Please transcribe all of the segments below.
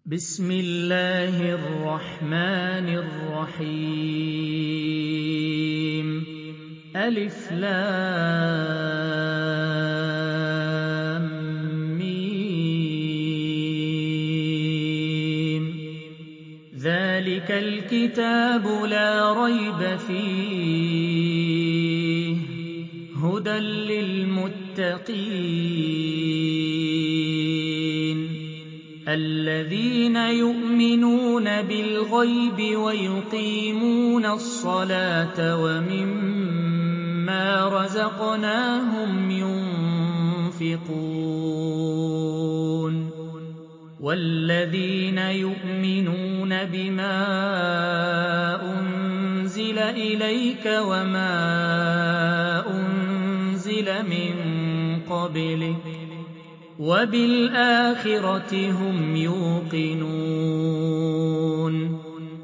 بسم الله الرحمن الرحيم ألف لام ميم ذلك الكتاب لا ريب فيه هدى للمتقين الذين يؤمنون بالغيب ويقيمون الصلاة ومما رزقناهم ينفقون والذين يؤمنون بما أنزل إليك وما أنزل من قبلك وبالآخرة هم يوقنون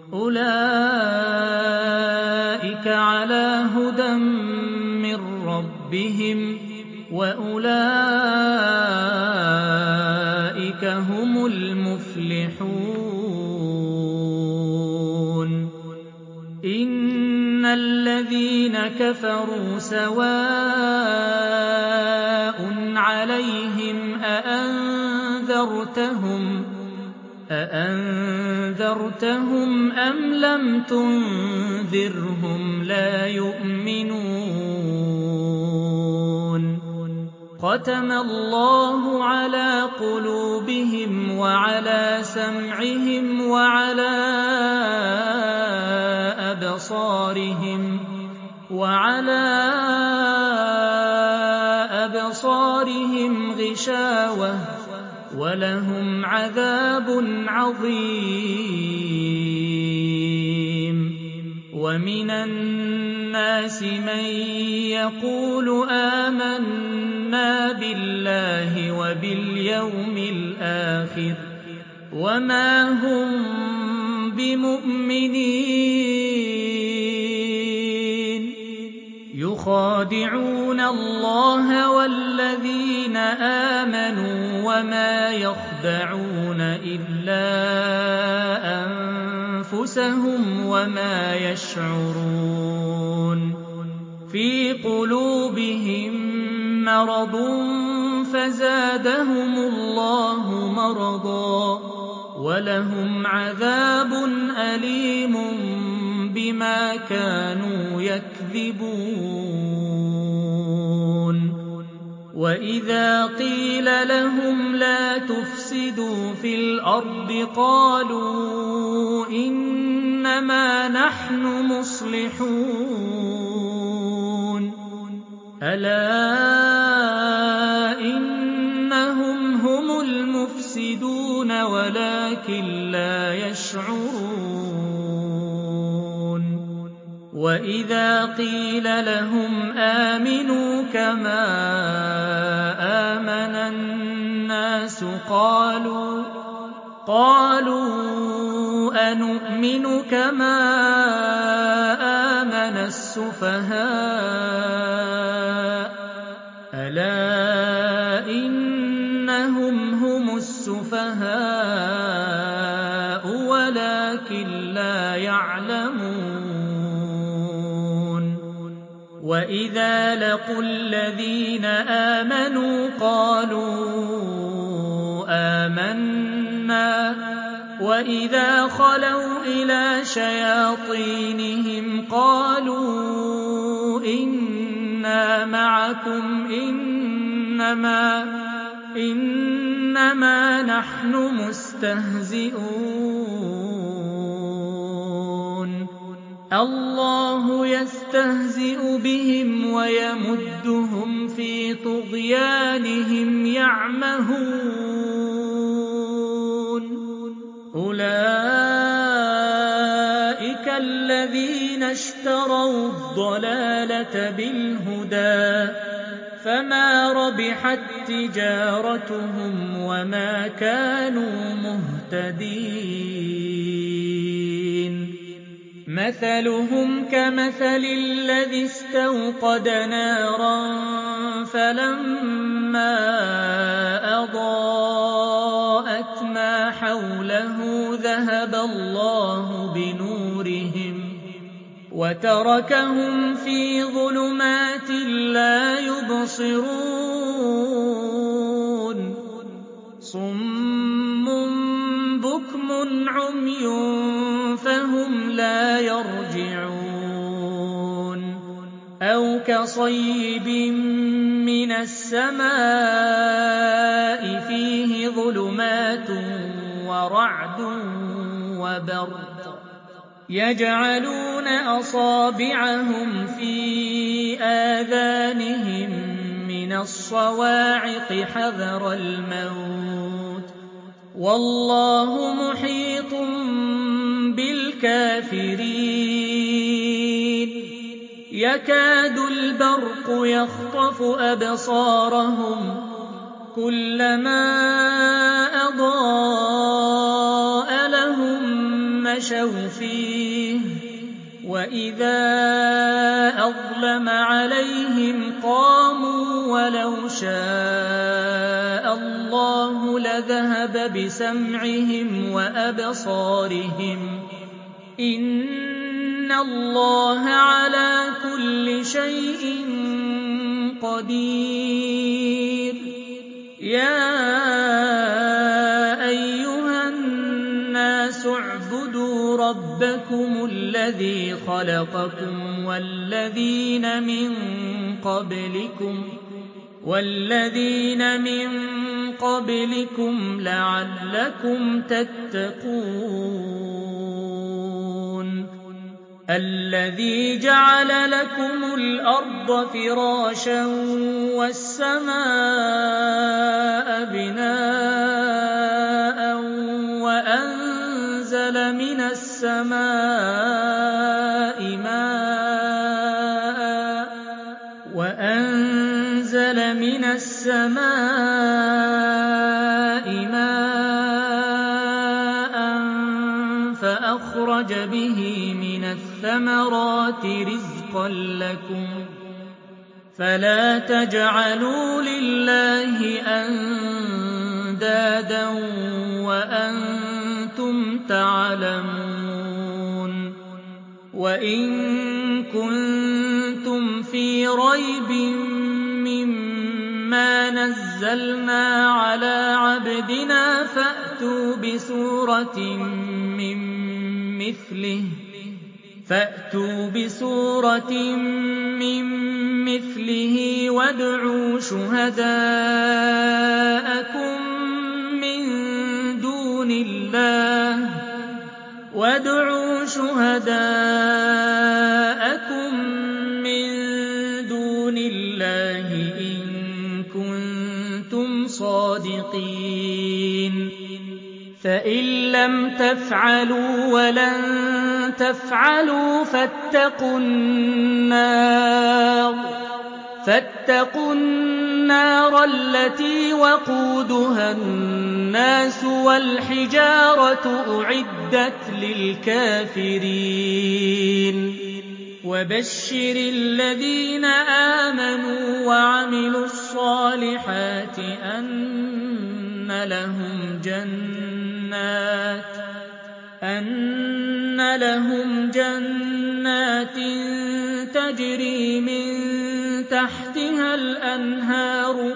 أولئك على هدى من ربهم وأولئك هم المفلحون إن الذين كفروا سواء عليهم أأنذرتهم أم لم تنذرهم لا يؤمنون ختم الله على قلوبهم وعلى سمعهم وعلى أبصارهم غشاوة ولهم عذاب عظيم ومن الناس من يقول آمنا بالله وباليوم الآخر وما هم بمؤمنين يخادعون الله والذين آمنوا وما يخدعون إلا أنفسهم وما يشعرون في قلوبهم مرض فزادهم الله مرضا ولهم عذاب أليم بما كانوا يكذبون وإذا قيل لهم لا تفسدوا في الأرض قالوا إنما نحن مصلحون ألا إنهم هم المفسدون ولكن لا يشعرون وإذا قيل لهم آمنوا كما آمن الناس قالوا أنؤمن كما آمن السفهاء ألا إنهم هم السفهاء ولكن لا يعلمون وإذا لقوا الذين آمنوا قالوا آمنا وإذا خلوا إلى شياطينهم قالوا إنا معكم إنما نحن مستهزئون الله يستهزئ بهم ويمدهم في طغيانهم يعمهون أولئك الذين اشتروا الضلالة بالهدى فما ربحت تجارتهم وما كانوا مهتدين مثلهم كمثل الذي استوقد نارا فلما أضاءت ما حوله ذهب الله بنورهم وتركهم في ظلمات لا يبصرون صم بكم عمي فهم لا يرجعون أو كصيب من السماء فيه ظلمات ورعد وبرق يجعلون أصابعهم في آذانهم من الصواعق حذر الموت والله محيط بالكافرين يكاد البرق يخطف أبصارهم كلما أضاء لهم مشوا فيه وإذا أظلم عليهم قاموا ولو شاء الله لذهب بسمعهم وأبصارهم إن الله على كل شيء قدير يا أيها الناس اعبدوا ربكم الذي خلقكم والذين من قبلكم لعلكم تتقون الذي جعل لكم الأرض فراشا والسماء بناء وأنزل من السماء ماء فأخرج به من الثمرات رزقا لكم فلا تجعلوا لله أندادا وأنتم تعلمون وإن كنتم في ريب مما نزلنا على عبدنا فأتوا بسورة من مثله وادعوا شهداءكم من دون الله إن كنتم صادقين فإن لم تفعلوا ولن تفعلوا فاتقوا النار التي وقودها الناس والحجارة أعدت للكافرين وبشر الذين آمنوا وعملوا الصالحات أن لهم جنات تجري من تحتها الأنهار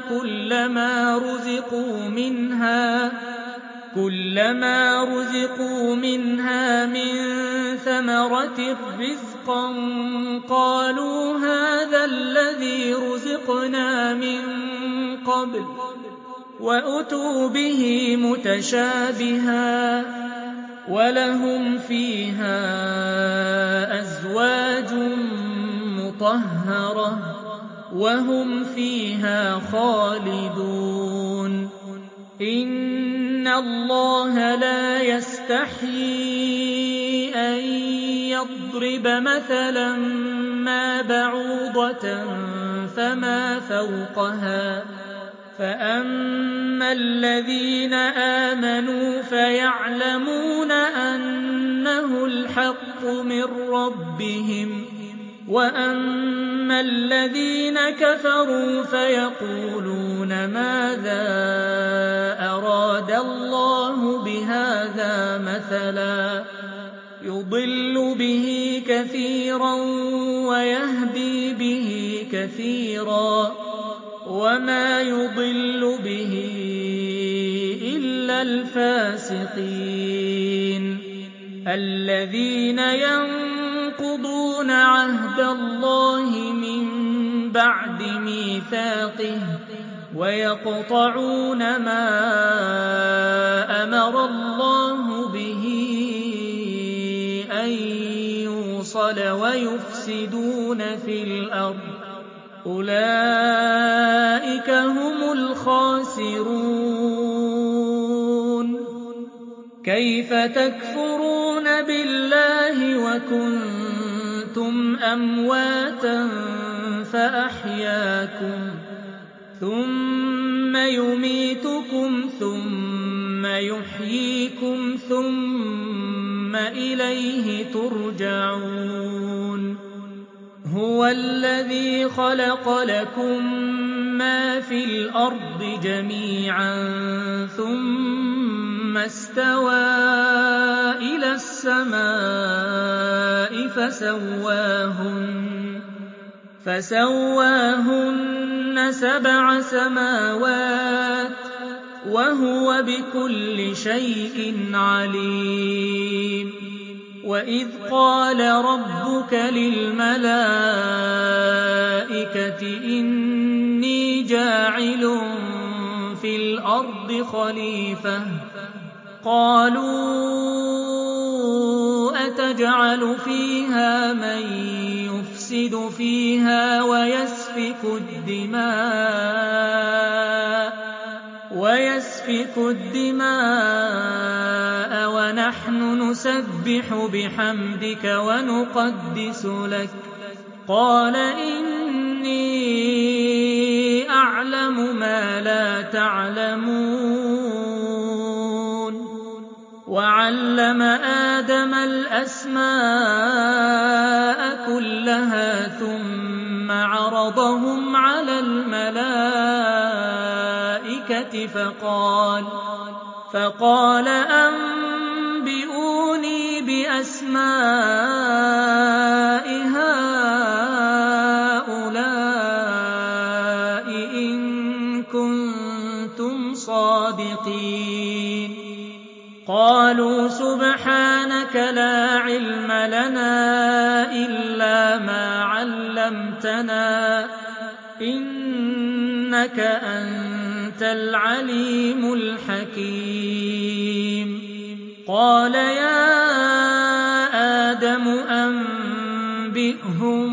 كلما رزقوا منها من ثمرة رزقا قالوا هذا الذي رزقنا من قبل وأتوا به متشابها ولهم فيها أزواج مطهرة وهم فيها خالدون إن الله لا يستحيي أن يضرب مثلا ما بعوضة فما فوقها فأما الذين آمنوا فيعلمون أنه الحق من ربهم وَأَمَّا الَّذِينَ كَفَرُوا فَيَقُولُونَ مَاذَا أَرَادَ اللَّهُ بِهَٰذَا مَثَلًا ۚ يُضِلُّ بِهِ كَثِيرًا وَيَهْدِي بِهِ كَثِيرًا ۚ وَمَا يُضِلُّ بِهِ إِلَّا الْفَاسِقِينَ الَّذِينَ يَنقُضُونَ عَهْدَ اللَّهِ مِن بَعْدِ مِيثَاقِهِ وَيَقْطَعُونَ مَا أَمَرَ اللَّهُ بِهِ أَن يُوصَلَ وَيُفْسِدُونَ فِي الْأَرْضِ ۚ أُولَٰئِكَ هُمُ الْخَاسِرُونَ كَيْفَ تَكْفُرُونَ بِاللَّهِ وَكُنتُمْ أَمْوَاتًا فَأَحْيَاكُمْ ۖ ثُمَّ يُمِيتُكُمْ ثُمَّ يُحْيِيكُمْ ثُمَّ إِلَيْهِ تُرْجَعُونَ هُوَ الَّذِي خَلَقَ لَكُم مَّا فِي الْأَرْضِ جَمِيعًا ثُمَّ استوى إِلَى السَّمَاءِ فَسَوَّاهُنَّ سَبْعَ سَمَاوَاتٍ ۖ وَهُوَ بِكُلِّ شَيْءٍ عَلِيمٌ وَإِذْ قَالَ رَبُّكَ لِلْمَلَائِكَةِ إِنِّي جَاعِلٌ فِي الْأَرْضِ خَلِيفَةً ۖ قَالُوا أَتَجْعَلُ فِيهَا مَن يُفْسِدُ فِيهَا وَيَسْفِكُ الدِّمَاءَ وَنَحْنُ نُسَبِّحُ بِحَمْدِكَ وَنُقَدِّسُ لَكَ ۖ قَالَ إِنِّي أَعْلَمُ مَا لَا تَعْلَمُونَ وَعَلَّمَ آدَمَ الْأَسْمَاءَ كُلَّهَا ثُمَّ عَرَضَهُمْ عَلَى الْمَلَائِكَةِ فَقَالَ أَنبِئُونِي بِأَسْمَاءِ هَٰؤُلَاءِ إِن كُنتُمْ صَادِقِينَ قَالُوا سُبْحَانَكَ لَا عِلْمَ لَنَا إِلَّا مَا عَلَّمْتَنَا ۖ إِنَّكَ أَنتَ الْعَلِيمُ الْحَكِيمُ قَالَ يَا آدَمُ أَنبِئْهُم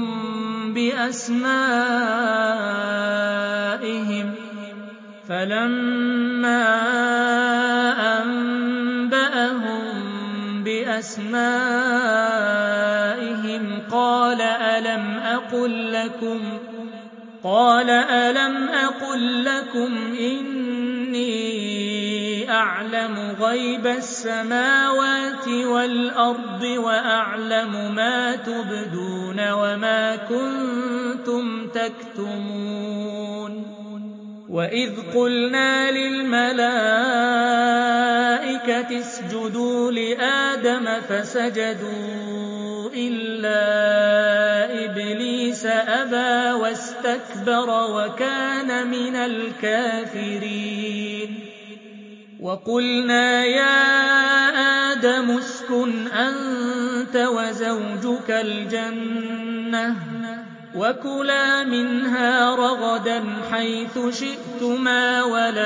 بِأَسْمَائِهِمْ ۖ فَلَمَّا أَنبَأَهُم بِأَسْمَائِهِمْ قَالَ أَلَمْ أَقُل لَّكُمْ إِنِّي أَعْلَمُ غَيْبَ السَّمَاوَاتِ وَالْأَرْضِ وَأَعْلَمُ مَا تُبْدُونَ وَمَا كُنتُمْ تَكْتُمُونَ وَإِذْ قُلْنَا لِلْمَلَائِكَةِ اسْجُدُوا لِآدَمَ فَسَجَدُوا إِلَّا إِبْلِيسَ أَبَىٰ وَاسْتَكْبَرَ وَكَانَ مِنَ الْكَافِرِينَ وَقُلْنَا يَا آدَمُ اسْكُنْ أَنتَ وَزَوْجُكَ الْجَنَّةَ وَكُلَا مِنْهَا رَغَدًا حَيْثُ شِئْتُمَا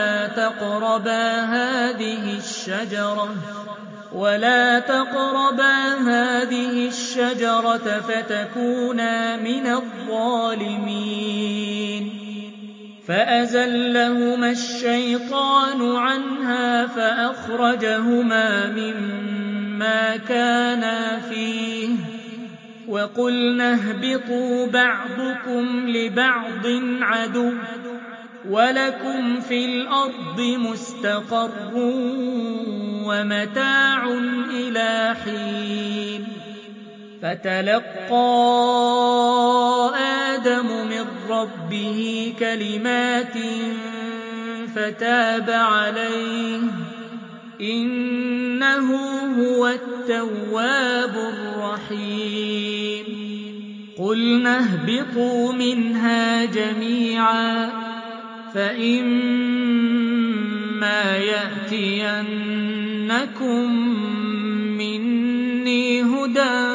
وَلَا تَقْرَبَا هَٰذِهِ الشَّجَرَةَ فَتَكُونَا مِنَ الظَّالِمِينَ فَأَزَلَّهُمَا الشَّيْطَانُ عَنْهَا فَأَخْرَجَهُمَا مِمَّا كَانَا فِيهِ وَقُلْنَا اهْبِطُوا بَعْضُكُمْ لِبَعْضٍ عَدُوٌّ ۖ وَلَكُمْ فِي الْأَرْضِ مُسْتَقَرٌّ وَمَتَاعٌ إِلَىٰ حِينٍ فتلقى آدم من ربه كلمات فتاب عليه إنه هو التواب الرحيم قلنا اهبطوا منها جميعا فإما يأتينكم مني هدى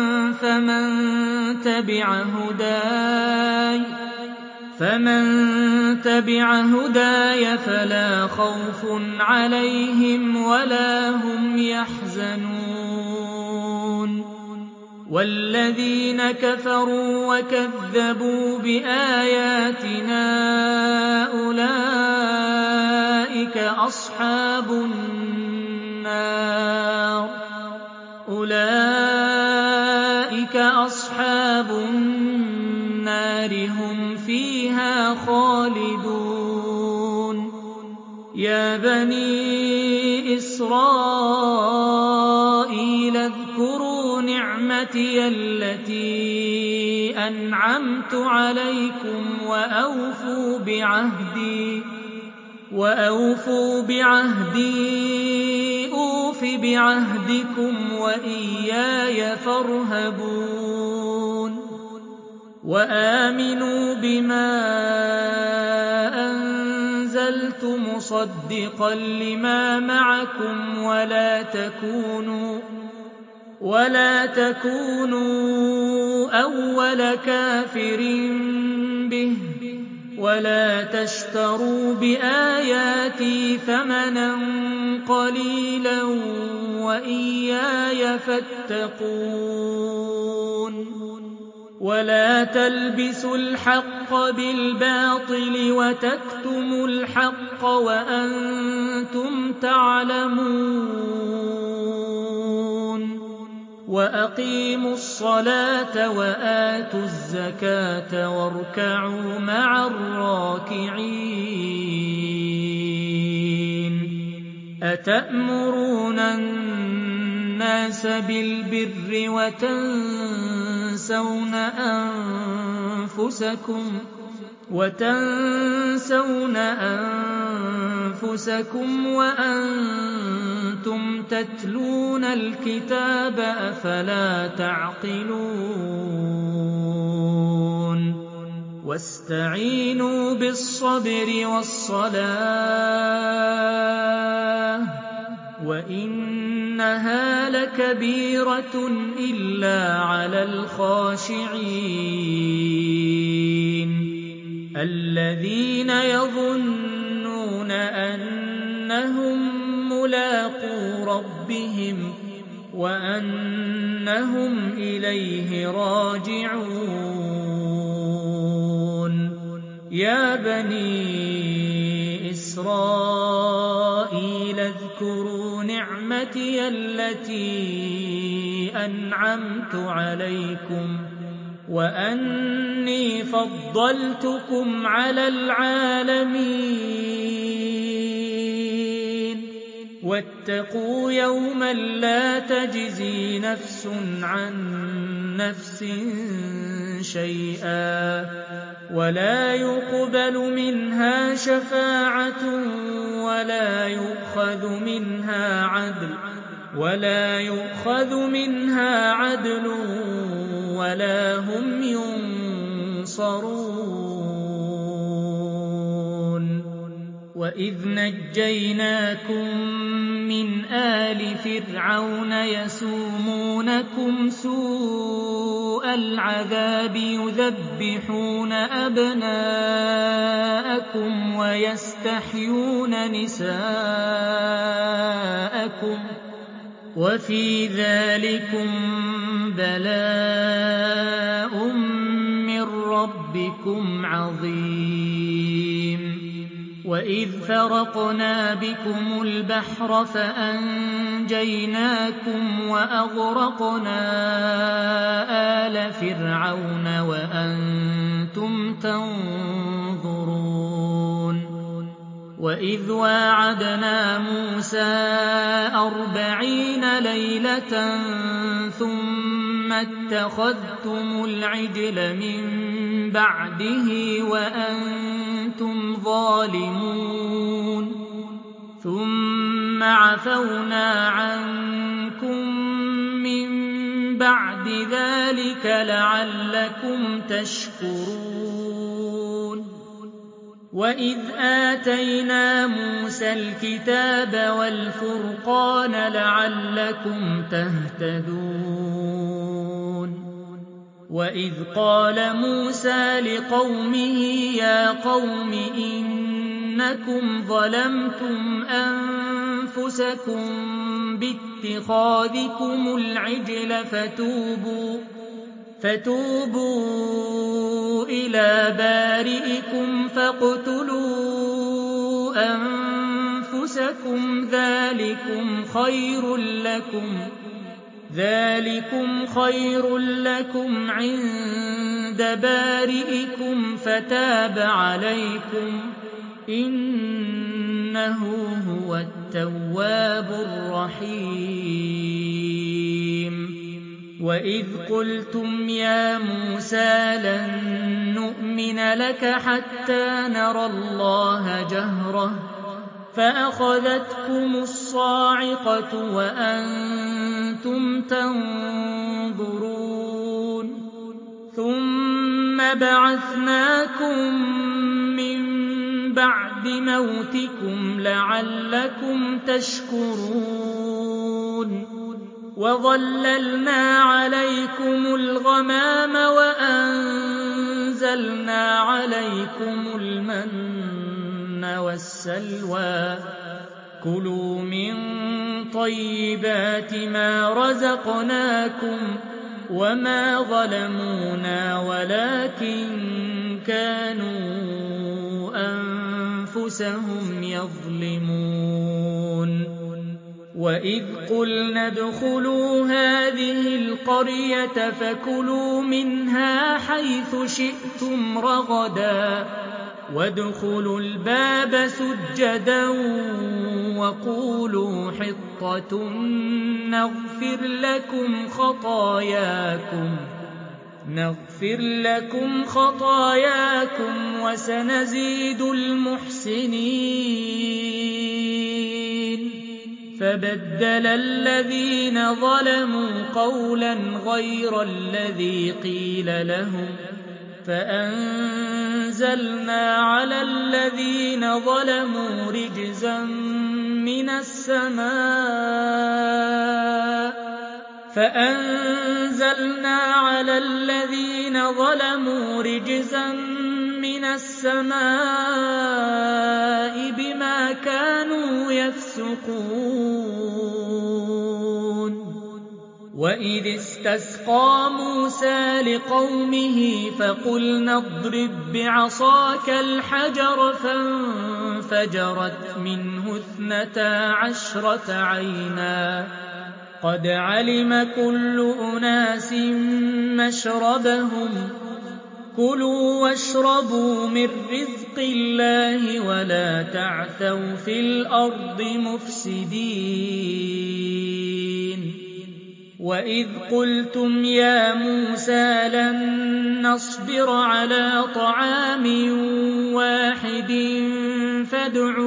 فمن تبع هداي فلا خوف عليهم ولا هم يحزنون والذين كفروا وكذبوا بآياتنا أولئك أصحاب النار هم فيها خالدون يا بني إسرائيل اذكروا نعمتي التي أنعمت عليكم وأوفوا بعهدي أوف بعهدكم وإياي فارهبون وآمنوا بما أنزلت مصدقا لما معكم ولا تكونوا أول كافر به ولا تشتروا بآياتي ثمنا قليلا وإياي فاتقون ولا تلبسوا الحق بالباطل وتكتموا الحق وأنتم تعلمون وأقيموا الصلاة وآتوا الزكاة واركعوا مع الراكعين أتأمرون الناس بالبر وتنسون أنفسكم وأنتم تتلون الكتاب أفلا تعقلون واستعينوا بالصبر والصلاة وإنها لكبيرة إلا على الخاشعين الذين يظنون أنهم ملاقو ربهم وأنهم إليه راجعون يا بني إسرائيل اذكروا نعمتي التي أنعمت عليكم وأني فضلتكم على العالمين واتقوا يوما لا تجزي نفس عن نفس شيئا ولا يقبل منها شفاعة ولا يؤخذ منها عدل ولا هم ينصرون وإذ نجيناكم من آل فرعون يسومونكم سوء العذاب يذبحون أبناءكم ويستحيون نساءكم وفي ذلكم بلاء من ربكم عظيم وإذ فرقنا بكم البحر فأنجيناكم وأغرقنا آل فرعون وأنتم تنظرون وإذ واعدنا موسى 40 ليلة ثم ثم اتخذتم العجل من بعده وأنتم ظالمون ثم عفونا عنكم من بعد ذلك لعلكم تشكرون وإذ آتينا موسى الكتاب والفرقان لعلكم تهتدون وإذ قال موسى لقومه يا قوم إنكم ظلمتم أنفسكم باتخاذكم العجل فتوبوا إلى بارئكم فاقتلوا أنفسكم ذلكم خير لكم عند بارئكم فتاب عليكم إنه هو التواب الرحيم وإذ قلتم يا موسى لن نؤمن لك حتى نرى الله جهرة فأخذتكم الصاعقة وأنتم تنظرون ثم بعثناكم من بعد موتكم لعلكم تشكرون وظللنا عليكم الغمام وأنزلنا عليكم المن والسلوى كلوا من طيبات ما رزقناكم وما ظلمونا ولكن كانوا أنفسهم يظلمون وإذ قلنا ادخلوا هذه القرية فكلوا منها حيث شئتم رغدا وادخلوا الباب سجدا وقولوا حطة نغفر لكم خطاياكم وسنزيد المحسنين فبدل الذين ظلموا قولا غير الذي قيل لهم فأنزلنا على الذين ظلموا رجزا من السماء بما كانوا يفسقون وإذ استسقى موسى لقومه فقلنا اضرب بعصاك الحجر فانفجرت منه 12 عينا قد علم كل أناس مشربهم كلوا واشربوا من رزق الله ولا تعثوا في الأرض مفسدين وإذ قلتم يا موسى لن نصبر على طعام واحد فادع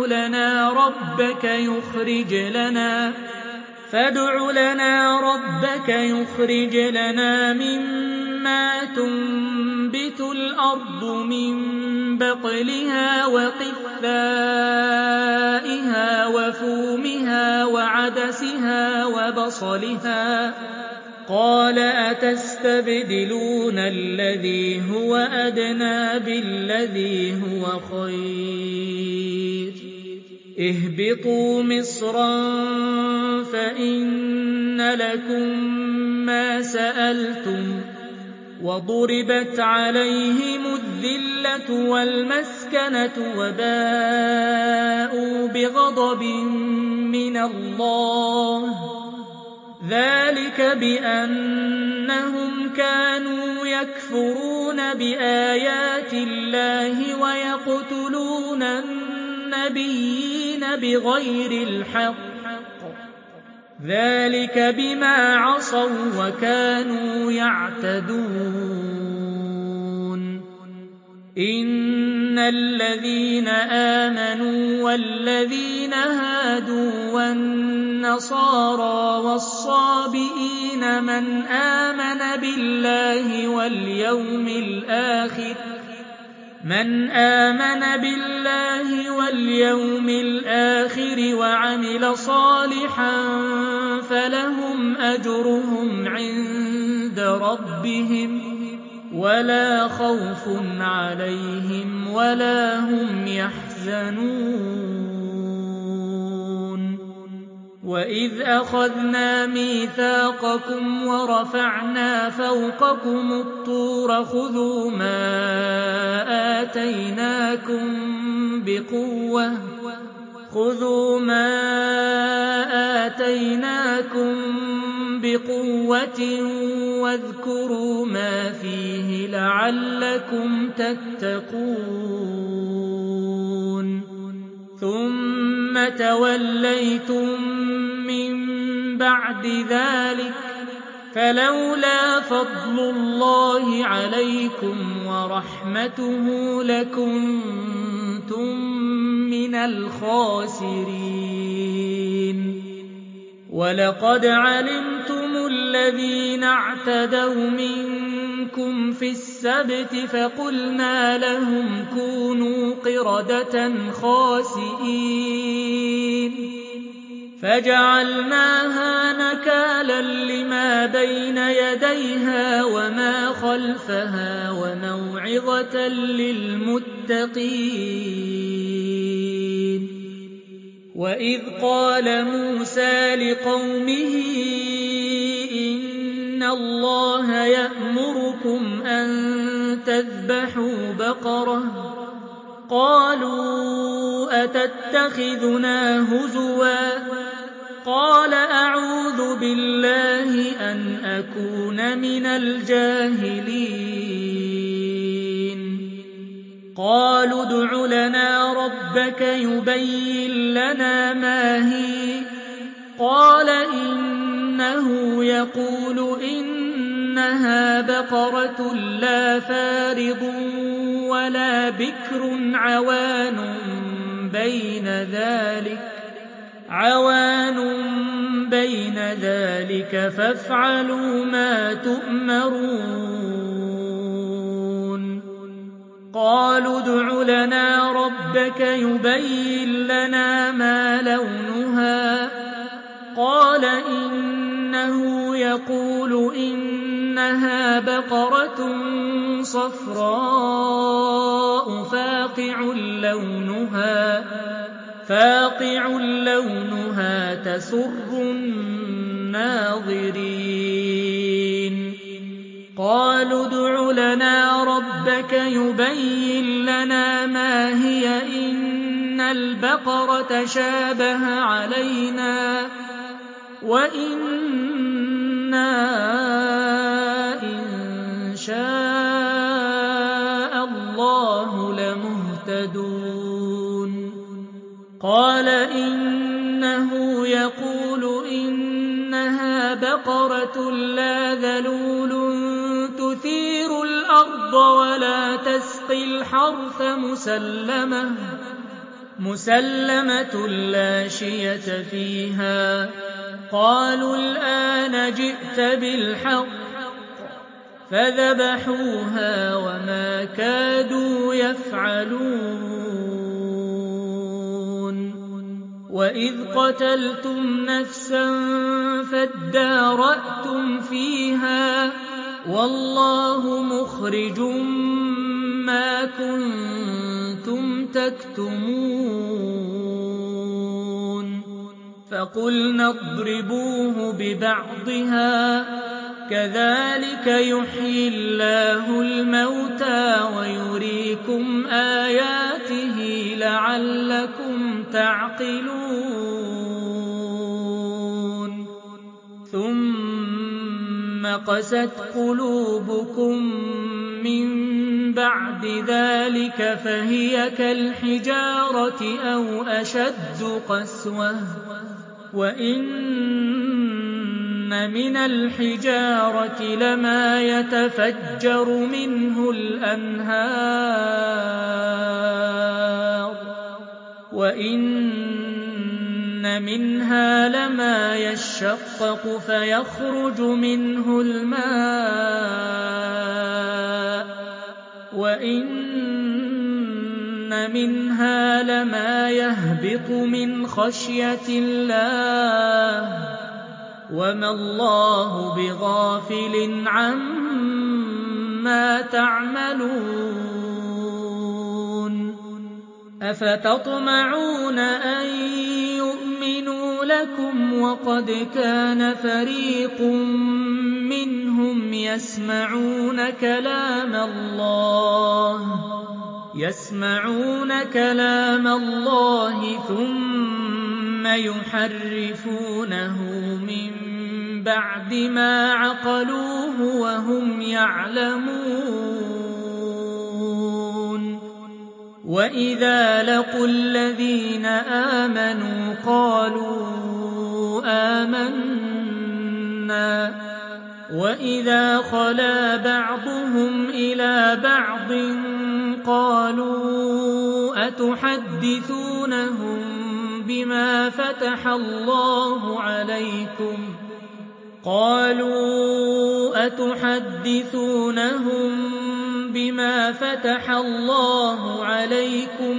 لنا ربك يخرج لنا مما تنبت الأرض من بقلها وقثائها وفومها وعدسها وبصلها قال أتستبدلون الذي هو أدنى بالذي هو خير اهبطوا مصرا فإن لكم ما سألتم وضربت عليهم الذلة والمسكنة وباءوا بغضب من الله ذلك بأنهم كانوا يكفرون بآيات الله ويقتلون النبيين بغير الحق ذلك بما عصوا وكانوا يعتدون إن الذين آمنوا والذين هادوا والنصارى والصابئين من آمن بالله واليوم الآخر وعمل صالحا فلهم أجرهم عند ربهم ولا خوف عليهم ولا هم يحزنون وإذ أخذنا ميثاقكم ورفعنا فوقكم الطور خذوا ما آتيناكم بقوة واذكروا ما فيه لعلكم تتقون ثم توليتم من بعد ذلك فلولا فضل الله عليكم ورحمته لكنتم من الخاسرين ولقد علمتم الذين اعتدوا منكم في السبت فقلنا لهم كونوا قردة خاسئين فجعلناها نكالا لما بين يديها وما خلفها وموعظة للمتقين وإذ قال موسى لقومه إن الله يأمركم أن تذبحوا بقرة قالوا أتتخذنا هزوا قال أعوذ بالله أن أكون من الجاهلين قالوا ادع لنا ربك يبين لنا ما هي قال إنه يقول إنها بقرة لا فارض ولا بكر عوان بين ذلك فافعلوا ما تؤمرون قالوا ادع لنا ربك يبين لنا ما لونها قال إنه يقول إنها بقرة صفراء فاقع لونها تسر الناظرين قالوا ادع لنا ربك يبين لنا ما هي إن البقرة شابه علينا وإنا إن شاء الله لمهتدون قال إنه يقول إنها بقرة لا ذلول تثير الأرض ولا تسقي الحرث مسلمة لا شية فيها قالوا الآن جئت بالحق فذبحوها وما كادوا يفعلون وإذ قتلتم نفسا فادارأتم فيها والله مخرج ما كنتم تكتمون فقلنا اضربوه ببعضها كذلك يحيي الله الموتى ويريكم آياته لعلكم تعقلون ثم قست قلوبكم من بعد ذلك فهي كالحجارة أو أشد قسوة وإن من الحجارة لما يتفجر منه الأنهار وإن منها لما يشقق فيخرج منه الماء وإن منها لما يهبط من خشية الله وما الله بغافل عما تعملون أفتطمعون أن يؤمنوا لكم وقد كان فريق منهم يسمعون كلام الله ثم يحرفونه من بعد ما عقلوه وهم يعلمون وإذا لقوا الذين آمنوا قالوا آمنا وإذا خلا بعضهم إلى بعض قالوا أتحدثونهم بما فتح الله عليكم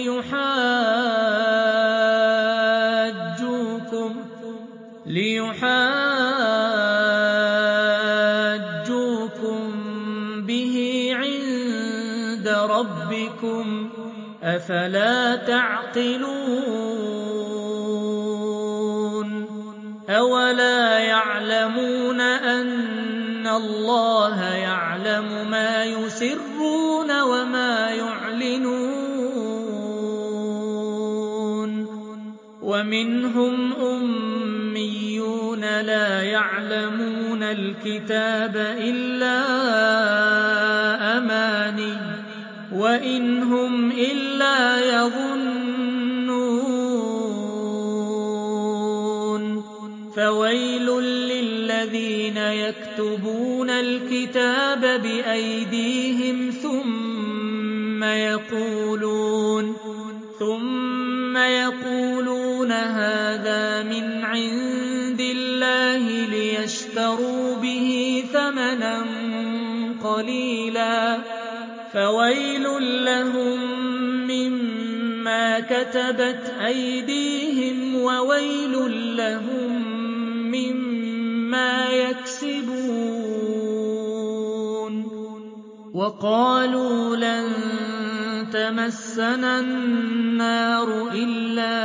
ليحاجوكم به عند ربكم أفلا تعقلون أولا يعلمون أن الله يعلم ما يسرون وما يعلنون ومنهم أميون لا يعلمون الكتاب إلا أماني وإن هم إلا يظنون فويل للذين يكتبون الكتاب بأيديهم ثم يقولون هذا من عند الله ليشتروا به ثمنا قليلا فويل لهم مما كتبت أيديهم وويل لهم مما يكسبون وقالوا لن تمسنا النار إلا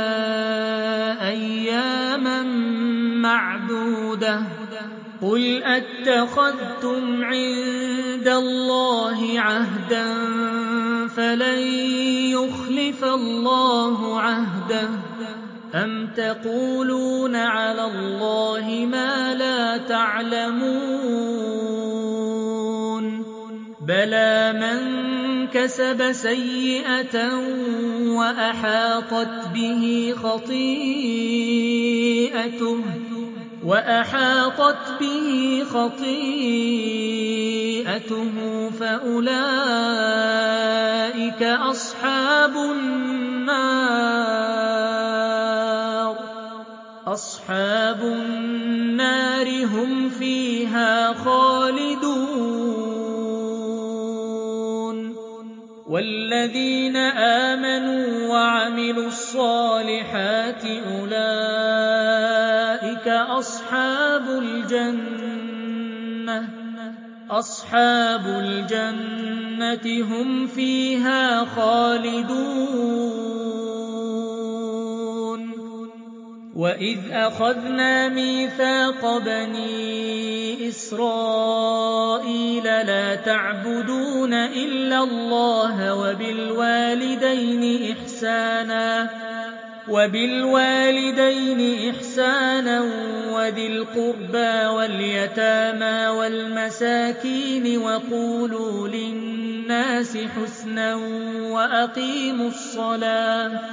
أياما معدودة قل أتخذتم عند الله عهدا فلن يخلف الله عهده أم تقولون على الله ما لا تعلمون بلى من كسب سيئة وأحاطت به خطيئته فأولئك أصحاب النار هم فيها خالدون والذين آمنوا وعملوا الصالحات أولئك أصحاب الجنة هم فيها خالدون وإذ أخذنا ميثاق بني إسرائيل لا تعبدون إلا الله وبالوالدين إحسانا وذي القربى واليتامى والمساكين وقولوا للناس حسنا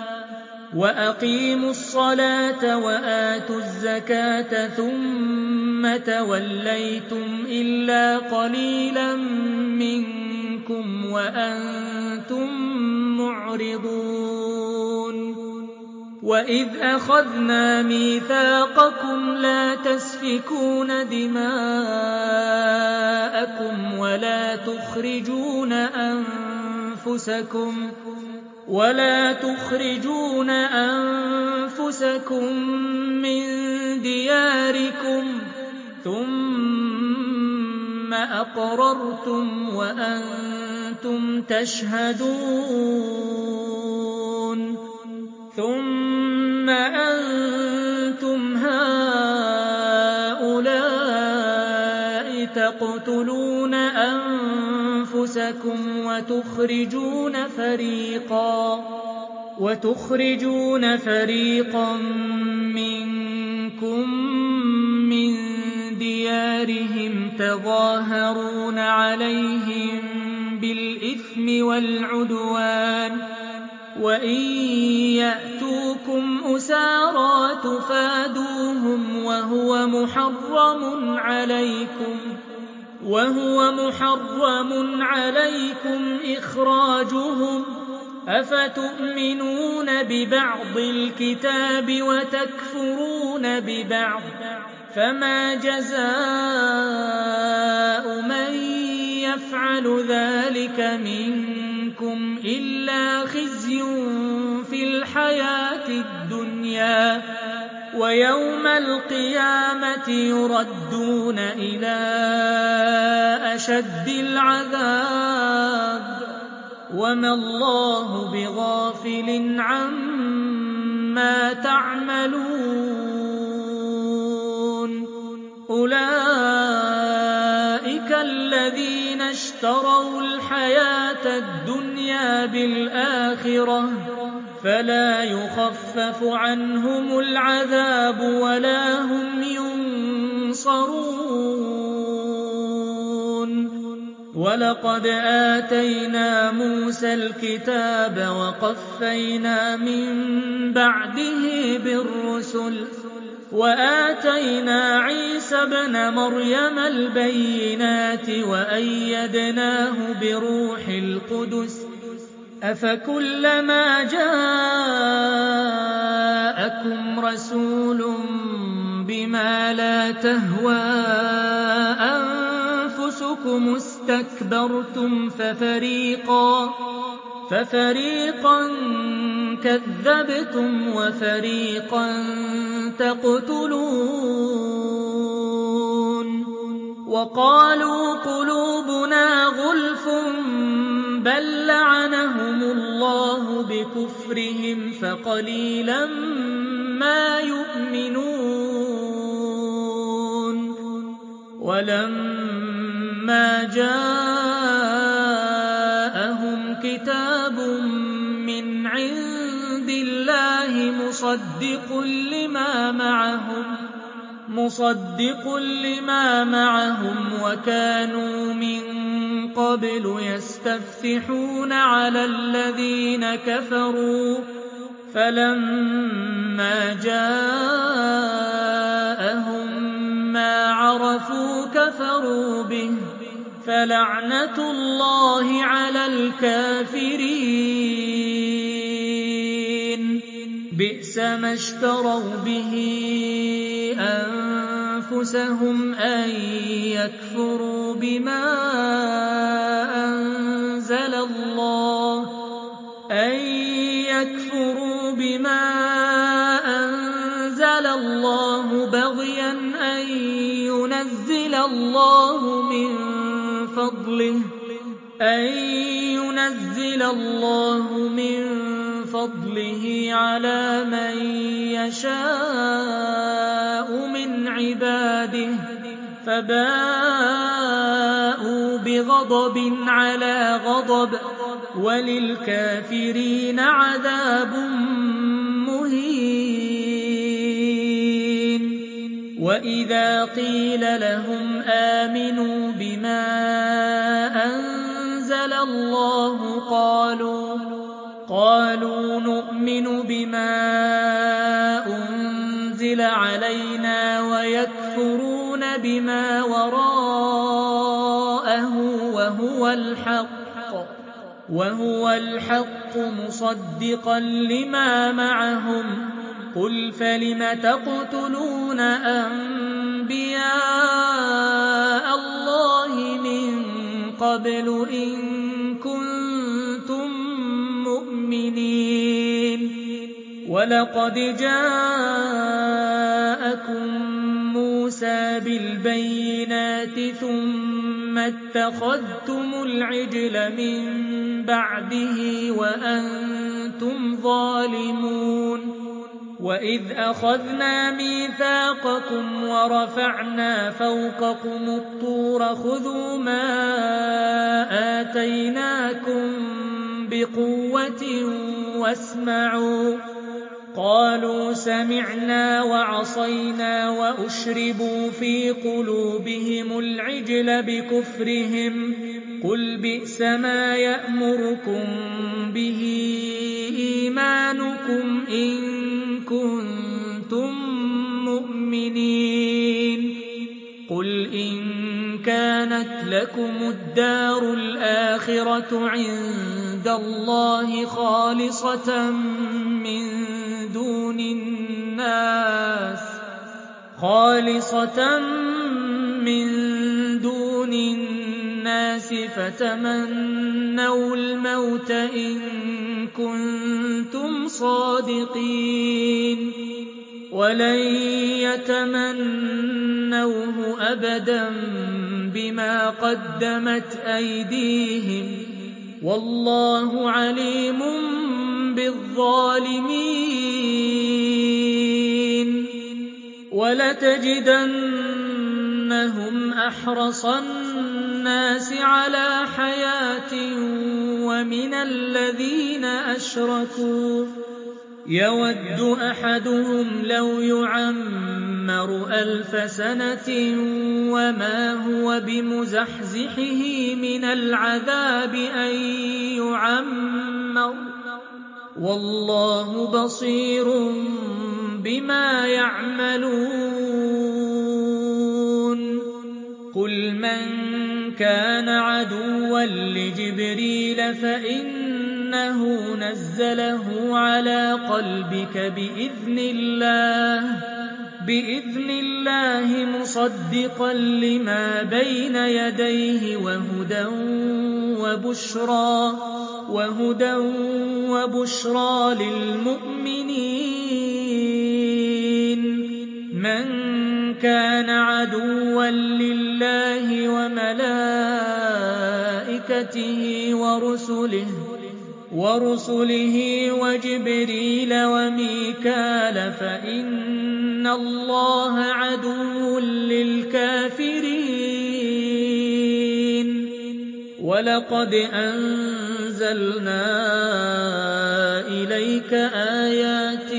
وأقيموا الصلاة وآتوا الزكاة ثم ثُمَّ تَوَلَّيْتُمْ إِلَّا قَلِيلًا مِّنكُمْ وَأَنتُم مُّعْرِضُونَ وَإِذْ أَخَذْنَا مِيثَاقَكُمْ لَا تَسْفِكُونَ دِمَاءَكُمْ ولا تخرجون أنفسكم من دياركم ثم أقررتم وأنتم تشهدون ثم أنتم هؤلاء تقتلون أنفسكم وتخرجون فريقا منكم من ديارهم تظاهرون عليهم بالإثم والعدوان وإن يأتوكم أسارى تفادوهم وهو محرم عليكم إخراجهم أفتؤمنون ببعض الكتاب وتكفرون ببعض فما جزاء من يفعل ذلك منكم إلا خزي في الحياة الدنيا ويوم القيامة يردون إلى أشد العذاب وما الله بغافل عما تعملون أولئك الذين اشتروا الحياة الدنيا بالآخرة فلا يخفف عنهم العذاب ولا هم ينصرون ولقد آتينا موسى الكتاب وقفينا من بعده بالرسل وآتينا عيسى ابن مريم البينات وأيدناه بروح القدس أفكلما جاءكم رسول بما لا تهوى أنفسكم استكبرتم ففريقا كذبتم وفريقا تقتلون وقالوا قلوبنا غلف بل لعنهم الله بكفرهم فقليلا ما يؤمنون ولما جاءهم كتاب من عند الله مصدق لما معهم وكانوا من قبل يستفتحون على الذين كفروا فلما جاءهم ما عرفوا كفروا به فلعنة الله على الكافرين بئس ما اشتروا به أنفسهم أن يكفروا بما أنزل الله بغيا أن ينزل الله من فضله على من يشاء من عباده فباءوا بغضب على غضب وللكافرين عذاب مهين وإذا قيل لهم آمنوا بما أنزل الله قالوا نؤمن بما أنزل علينا ويكفرون بما وراءه وهو الحق مصدقا لما معهم قل فلم تقتلون أنبياء الله من قبل إن كنتم مؤمنين ولقد جاءكم موسى بالبينات ثم اتخذتم العجل من بعده وأنتم ظالمون وإذ أخذنا ميثاقكم ورفعنا فوقكم الطور خذوا ما آتيناكم بقوة واسمعوا قالوا سمعنا وعصينا وأشربوا في قلوبهم العجل بكفرهم قل بئس ما يأمركم به إيمانكم إن كنتم مؤمنين قل إن كانت لكم الدار الآخرة عند الله خالصة من دون الناس فتمنوا الموت إن كنتم صادقين ولن يتمنوه أبدا بما قدمت أيديهم والله عليم بالظالمين ولتجدنهم أحرص الناس على حياة ومن الذين أشركوا يود أحدهم لو يعمر 1000 سنة وما هو بمزحزحه من العذاب أن يعمر والله بصير بما يعملون قل من كان عدوا لجبريل فإنه نزله على قلبك بإذن الله مصدقا لما بين يديه وهدى وبشرى للمؤمنين من كان عدوا لله وملائكته ورسله وجبريل وميكال فإن الله عدو للكافرين ولقد أنزلنا إليك آيات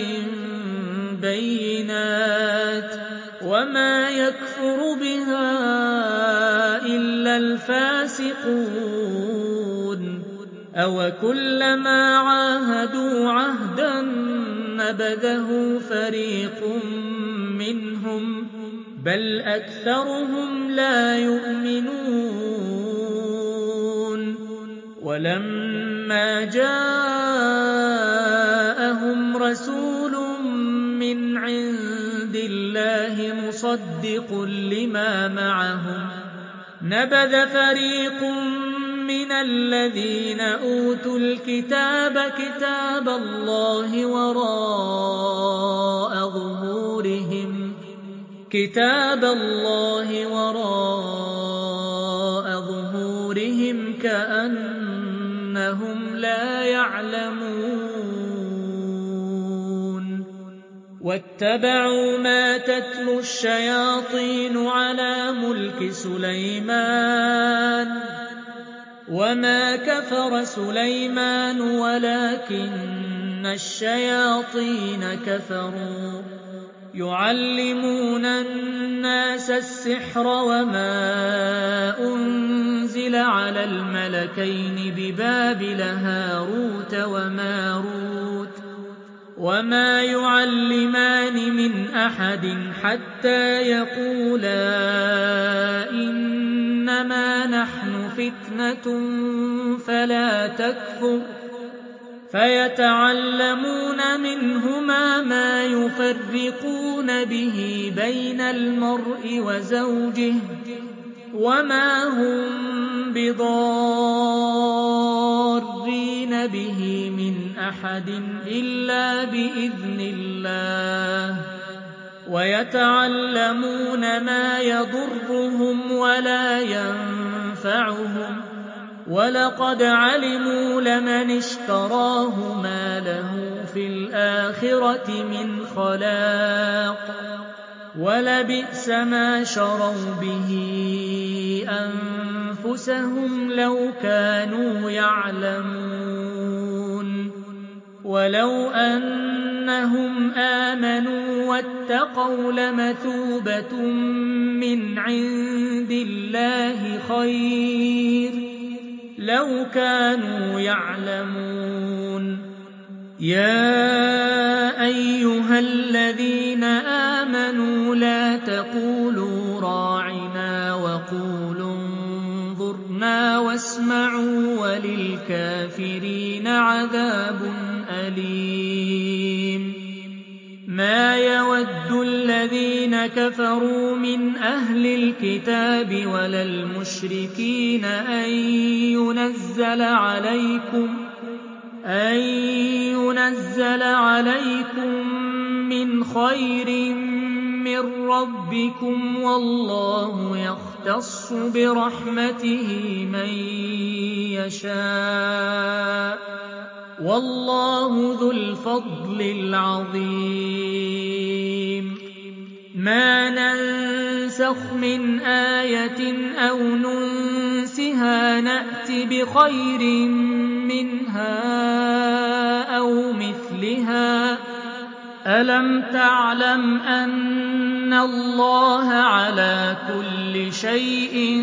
بينات وما يكفر بها إلا الفاسقون أوكلما عاهدوا عهدا نبذه فريق منهم بل أكثرهم لا يؤمنون ولما جاءهم رسول من عند الله مصدق لما معهم نبذ فريق من الذين أوتوا الكتاب كتاب الله وراء ظهورهم كأنهم لا يعلمون واتبعوا ما تتلو الشياطين على ملك سليمان وما كفر سليمان ولكن الشياطين كفروا يعلمون الناس السحر وما أنزل على الملكين ببابل هاروت وماروت وما يعلمان من أحد حتى يقولا فِتْنَةٌ فَلَا تَكْفُرْ فَيَتَعَلَّمُونَ مِنْهُمَا مَا يُفَرِّقُونَ بِهِ بَيْنَ الْمَرْءِ وَزَوْجِهِ وَمَا هُم بِضَارِّينَ بِهِ مِنْ أَحَدٍ إِلَّا بِإِذْنِ اللَّهِ وَيَتَعَلَّمُونَ مَا يَضُرُّهُمْ وَلَا يَنفَعُهُمْ وَلَقَدْ عَلِمُوا لَمَنِ اشْتَرَاهُ مَا لَهُ فِي الْآخِرَةِ مِنْ خَلَاقٍ وَلَبِئْسَ مَا شَرَوْا بِهِ أَنفُسَهُمْ لَوْ كَانُوا يَعْلَمُونَ وَلَوْ أَنَّهُمْ آمَنُوا وَاتَّقَوْا لَمَثُوبَةٌ مِّنْ عِندِ اللَّهِ خَيْرٌ لَوْ كَانُوا يَعْلَمُونَ يَا أَيُّهَا الَّذِينَ آمَنُوا لَا تَقُولُوا رَاعِنَا وَقُولُوا انظُرْنَا وَاسْمَعُوا وَلِلْكَافِرِينَ عَذَابٌ أَلِيمٌ مَا يَوَدُّ الَّذِينَ كَفَرُوا مِنْ أَهْلِ الْكِتَابِ وَلَا الْمُشْرِكِينَ أَن يُنَزَّلَ عَلَيْكُم مِّنْ خَيْرٍ مِّن رَّبِّكُمْ وَاللَّهُ يَخْتَصُّ بِرَحْمَتِهِ مَن يَشَاءُ وَاللَّهُ ذُو الْفَضْلِ الْعَظِيمِ مَا نَنسَخْ مِنْ آيَةٍ أَوْ نُنسِهَا نَأْتِ بِخَيْرٍ مِّنْهَا أَوْ مِثْلِهَا أَلَمْ تَعْلَمْ أَنَّ اللَّهَ عَلَىٰ كُلِّ شَيْءٍ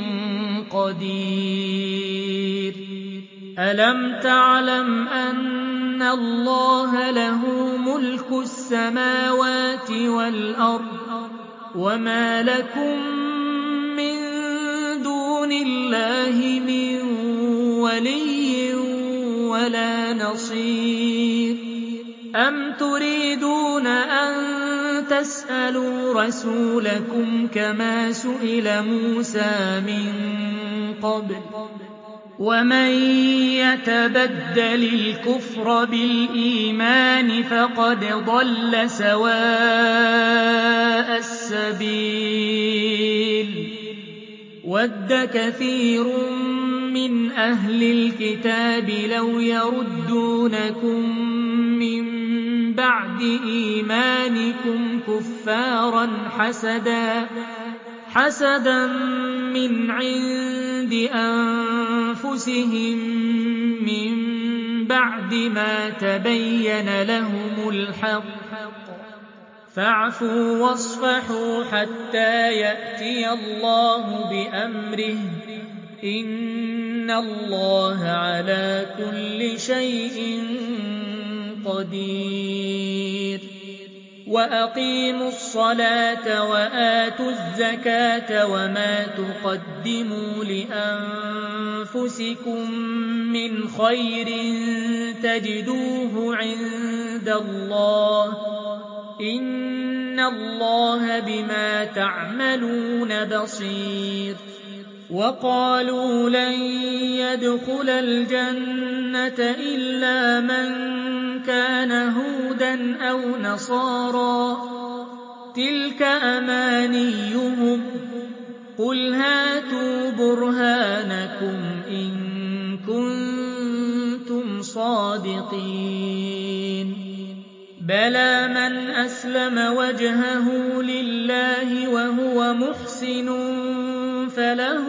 قَدِيرٌ أَلَمْ تَعْلَمْ أَنَّ اللَّهَ لَهُ مُلْكُ السَّمَاوَاتِ وَالْأَرْضِ وَمَا لَكُم مِّن دُونِ اللَّهِ مِن وَلِيٍّ وَلَا نَصِيرٍ أَمْ تُرِيدُونَ أَن تَسْأَلُوا رَسُولَكُمْ كَمَا سُئِلَ مُوسَىٰ مِن قَبْلُ ۗ وَمَن يَتَبَدَّلِ الْكُفْرَ بِالْإِيمَانِ فَقَدْ ضَلَّ سَوَاءَ السَّبِيلِ وَدَّ كَثِيرٌ مِّنْ أَهْلِ الْكِتَابِ لَوْ يَرُدُّونَكُم مِّن بَعْدِ إِيمَانِكُمْ كُفَّارًا حَسَدًا مِّنْ عِندِ أَنفُسِهِم مِّن بَعْدِ مَا تَبَيَّنَ لَهُمُ الْحَقُّ فَاعْفُوا وَاصْفَحُوا حَتَّىٰ يَأْتِيَ اللَّهُ بِأَمْرِهِ ۗ إِنَّ اللَّهَ عَلَىٰ كُلِّ شَيْءٍ قَدِيرٌ وَأَقِيمُوا الصَّلَاةَ وَآتُوا الزَّكَاةَ وَمَا تُقَدِّمُوا لِأَنفُسِكُم مِّنْ خَيْرٍ تَجِدُوهُ عِندَ اللَّهِ ۗ إِنَّ اللَّهَ بِمَا تَعْمَلُونَ بَصِيرٌ وَقَالُوا لَن يَدْخُلَ الْجَنَّةَ إِلَّا مَن كَانَ هُودًا أَوْ نَصَارَىٰ ۗ تِلْكَ أَمَانِيُّهُمْ ۗ قُلْ هَاتُوا بُرْهَانَكُمْ إِن كُنتُمْ صَادِقِينَ بَلَىٰ مَنْ أَسْلَمَ وَجْهَهُ لِلَّهِ وَهُوَ مُحْسِنٌ فَلَهُ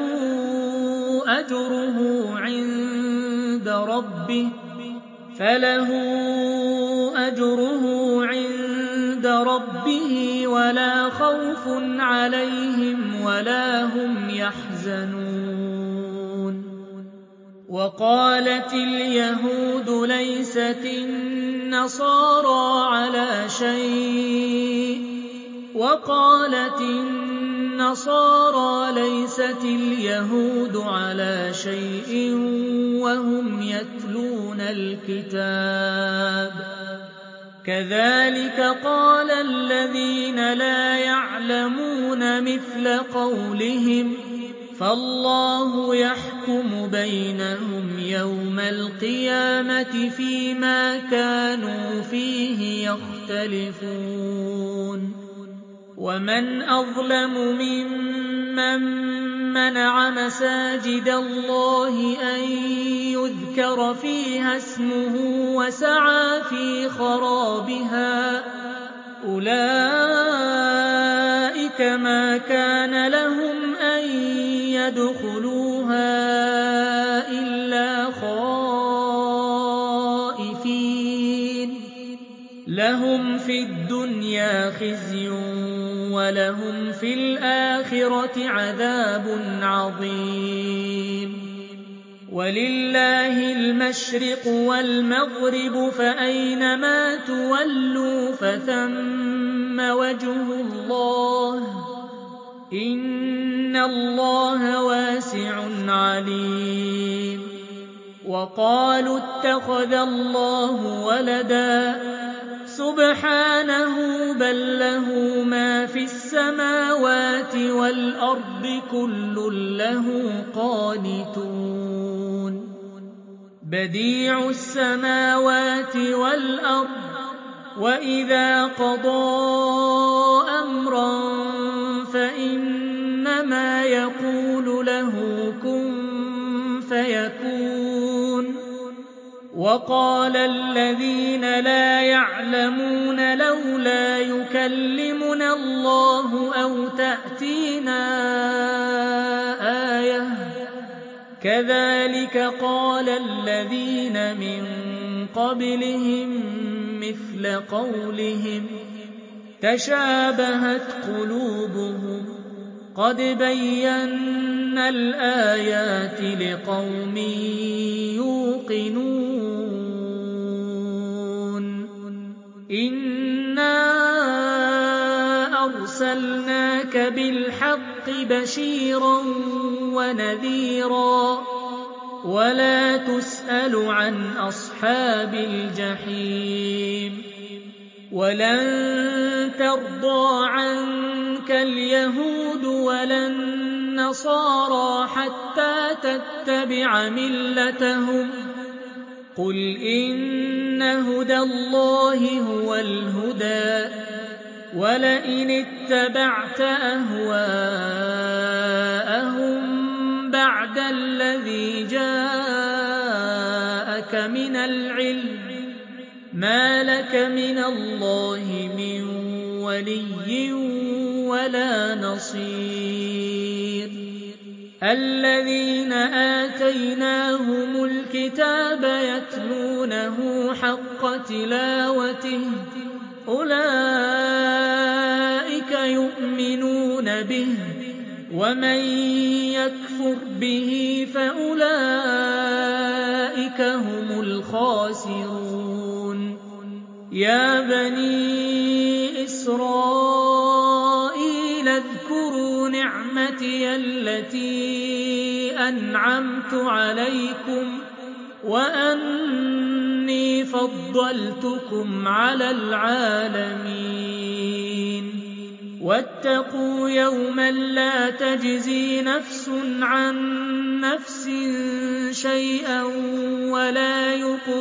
أَجْرُهُ عِندَ رَبِّهِ وَلَا خَوْفٌ عَلَيْهِمْ وَلَا هُمْ يَحْزَنُونَ وَقَالَتِ الْيَهُودُ لَيْسَتِ النَّصَارَىٰ عَلَىٰ شَيْءٍ وَقَالَتِ النَّصَارَىٰ لَيْسَتِ الْيَهُودُ عَلَىٰ شَيْءٍ وَهُمْ يَتْلُونَ الْكِتَابَ كَذَٰلِكَ قَالَ الَّذِينَ لَا يَعْلَمُونَ مِثْلَ قَوْلِهِمْ فَاللَّهُ يَحْكُمُ بَيْنَهُمْ يَوْمَ الْقِيَامَةِ فِيمَا كَانُوا فِيهِ يَخْتَلِفُونَ وَمَنْ أَظْلَمُ مِمَّن مَّنَعَ مَسَاجِدَ اللَّهِ أَن يُذْكَرَ فِيهَا اسْمُهُ وَسَعَىٰ فِي خَرَابِهَا أُولَٰئِكَ مَا كَانَ لَهُمْ أَن يَدْخُلُوهَا إِلَّا خَائِفِينَ لَهُمْ فِي الدُّنْيَا خِزْيٌ وَلَهُمْ فِي الْآخِرَةِ عَذَابٌ عَظِيمٌ وَلِلَّهِ الْمَشْرِقُ وَالْمَغْرِبُ فَأَيْنَمَا تُوَلُّوا فَثَمَّ وَجْهُ اللَّهِ ۚ إِنَّ اللَّهَ وَاسِعٌ عَلِيمٌ وَقَالُوا اتَّخَذَ اللَّهُ وَلَدًا سُبْحَانَهُ بَل لَّهُ مَا فِي السَّمَاوَاتِ وَالْأَرْضِ كُلٌّ لَّهُ قَانِتُونَ بَدِيعُ السَّمَاوَاتِ وَالْأَرْضِ وَإِذَا قَضَىٰ أَمْرًا فَإِنَّمَا يَقُولُ لَهُ كُن فَيَكُونُ وَقَالَ الَّذِينَ لَا يَعْلَمُونَ لَوْلَا يُكَلِّمُنَا اللَّهُ أَوْ تَأْتِينَا آيَةٌ ۗ كَذَٰلِكَ قَالَ الَّذِينَ مِن قَبْلِهِم مِّثْلَ قَوْلِهِمْ تَشَابَهَتْ قُلُوبُهُمْ ۗ قَدْ بَيَّنَّا الْآيَاتِ لِقَوْمٍ يُوقِنُونَ إِنَّا أَرْسَلْنَاكَ بِالْحَقِّ بَشِيرًا وَنَذِيرًا وَلَا تُسْأَلُ عَنْ أَصْحَابِ الْجَحِيمِ وَلَن تَرْضَىٰ عَنكَ الْيَهُودُ وَلَا النَّصَارَىٰ حَتَّىٰ تَتَّبِعَ مِلَّتَهُمْ ۗ قُلْ إِنَّ هُدَى اللَّهِ هُوَ الْهُدَىٰ ۗ وَلَئِنِ اتَّبَعْتَ أَهْوَاءَهُم بَعْدَ الَّذِي جَاءَكَ مِنَ الْعِلْمِ مَا لَكَ مِنَ اللَّهِ مِن وَلِيٍّ وَلَا نَصِيرٍ الَّذِينَ آتَيْنَاهُمُ الْكِتَابَ يَتْلُونَهُ حَقَّ تِلَاوَتِهِ أُولَٰئِكَ يُؤْمِنُونَ بِهِ ۗ وَمَن يَكْفُرْ بِهِ فَأُولَٰئِكَ هُمُ الْخَاسِرُونَ يَا بَنِي إِسْرَائِيلَ اذْكُرُوا نِعْمَتِيَ الَّتِي أَنْعَمْتُ عَلَيْكُمْ وَأَنِّي فَضَّلْتُكُمْ عَلَى الْعَالَمِينَ وَاتَّقُوا يَوْمًا لَّا تَجْزِي نَفْسٌ عَن نَّفْسٍ شَيْئًا وَلَا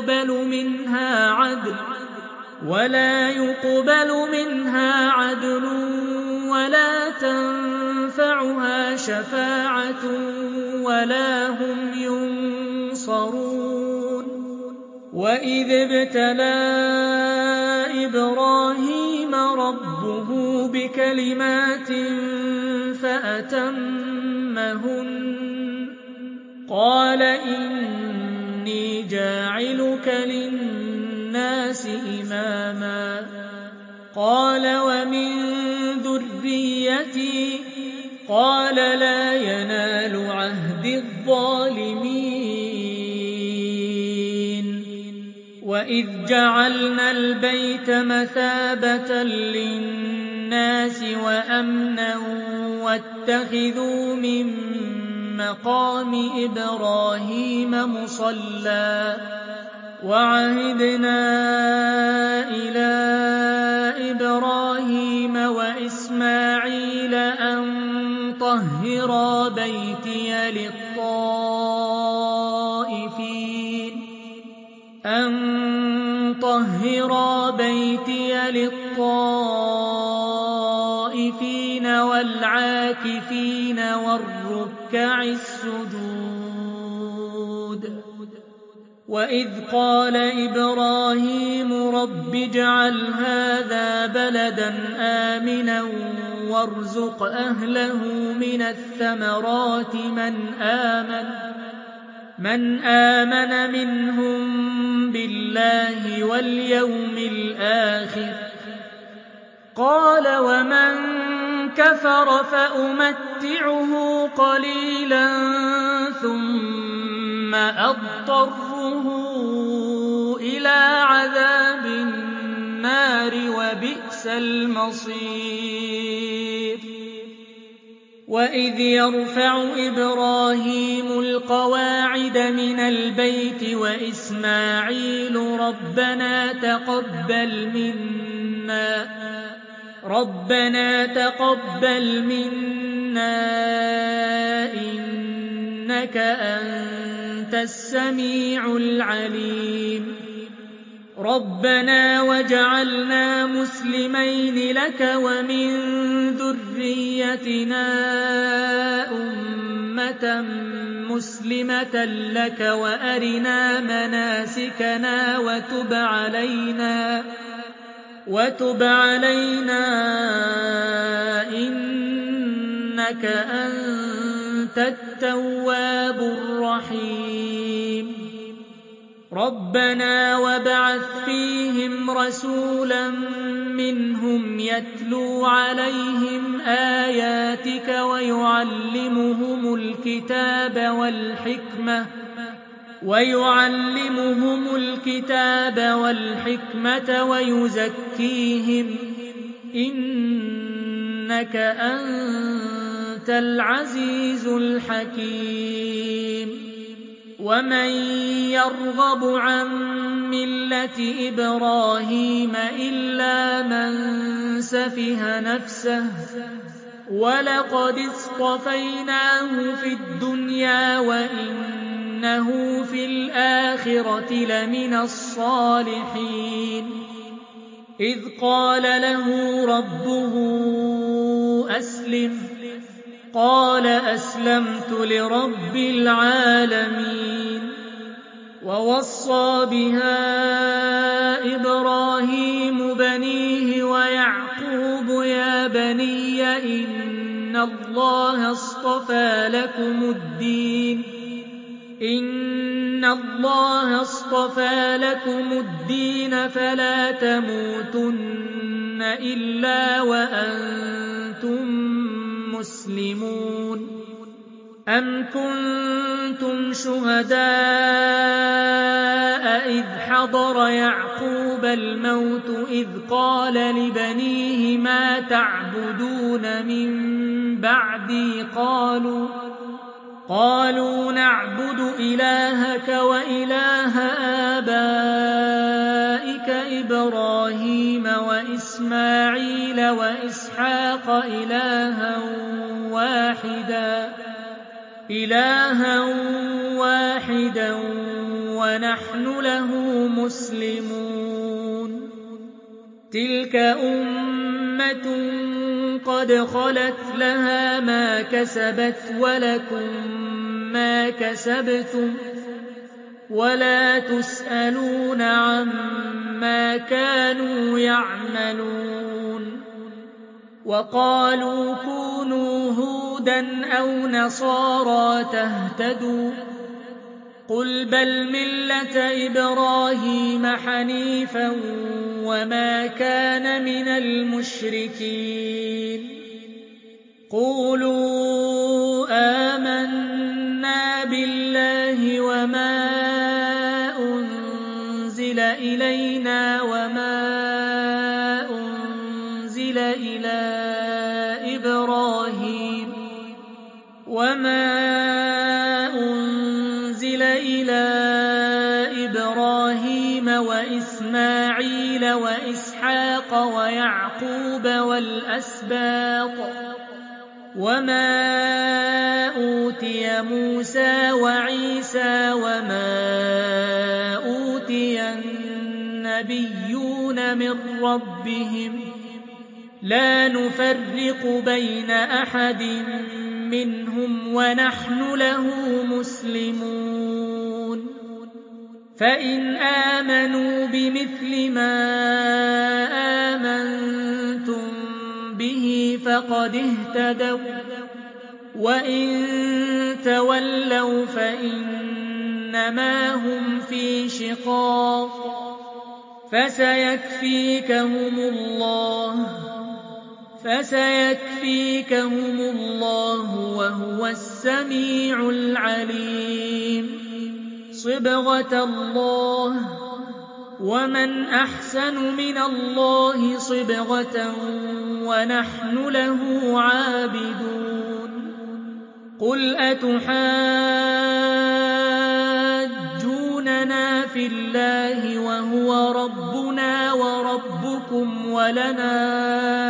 يُقْبَلُ مِنْهَا عَدْلٌ وَلَا تَنفَعُهَا شَفَاعَةٌ وَلَا هُمْ يُنصَرُونَ وَإِذِ ابْتَلَىٰ إِبْرَاهِيمَ رَبُّهُ بِكَلِمَاتٍ فَأَتَمَّهُنَّ قَالَ إِنِّي جَاعِلُكَ لِلنَّاسِ إِمَامًا قَالَ وَمِن ذُرِّيَّتِي قَالَ لَا يَنَالُ عَهْدِي الظَّالِمِينَ وَإِذْ جَعَلْنَا الْبَيْتَ مَثَابَةً لِّلنَّاسِ وَأَمْنًا واتخذوا من مقام إبراهيم مصلى وعهدنا إلى إبراهيم وإسماعيل أن طهرا بيتي للطائفين والعاكفين والركع السجود وإذ قال إبراهيم رب اجعل هذا بلدا آمنا وارزق أهله من الثمرات من آمن منهم بالله واليوم الآخر قال ومن كفر فأمتعه قليلا ثم أضطره إلى عذاب النار وبئس المصير وإذ يرفع إبراهيم القواعد من البيت وإسماعيل ربنا تقبل منا إنك أنت السميع العليم ربنا واجعلنا مسلمين لك ومن ذريتنا أمة مسلمة لك وأرنا مناسكنا وتب علينا إنك أنت التواب الرحيم ربنا وابعث فيهم رسولا منهم يتلو عليهم آياتك ويعلمهم الكتاب والحكمة ويزكيهم إنك أنت العزيز الحكيم ومن يرغب عن ملة إبراهيم إلا من سفه نفسه ولقد اصطفيناه في الدنيا وإنه في الآخرة لمن الصالحين إذ قال له ربه أسلم قال أسلمت لرب العالمين ووصى بها إبراهيم بنيه ويعقوب يا بني إن الله اصطفى لكم الدين فلا تموتن إلا وأنتم مسلمون أم كنتم شهداء إذ حضر يعقوب الموت إذ قال لبنيه ما تعبدون من بعدي قالوا نعبد إلهك وإله آبائك إبراهيم وإسماعيل وإسحاق إلها واحدا ونحن له مسلمون تلك أمة قد خلت لها ما كسبت ولكم ما كسبتم ولا تسألون عما كانوا يعملون وقالوا كونوا هودا أو نصارى تهتدوا قل بل ملة إبراهيم حنيفا وما كان من المشركين قولوا آمنا بالله وما أنزل إلينا وما أنزل إلى إبراهيم وما أنزل إلى إبراهيم وإسماعيل وإسحاق ويعقوب والأسباط وما أوتي موسى وعيسى وما أوتي النبيون من ربهم لا نفرق بين أحد منهم ونحن له مسلمون فإن آمنوا بمثل ما آمنتم به فقد اهتدوا وإن تولوا فإنما هم في شقاق فسيكفيكهم الله وهو السميع العليم صبغة الله ومن أحسن من الله صبغة ونحن له عابدون قل أتحاجوننا في الله وهو ربنا وربكم ولنا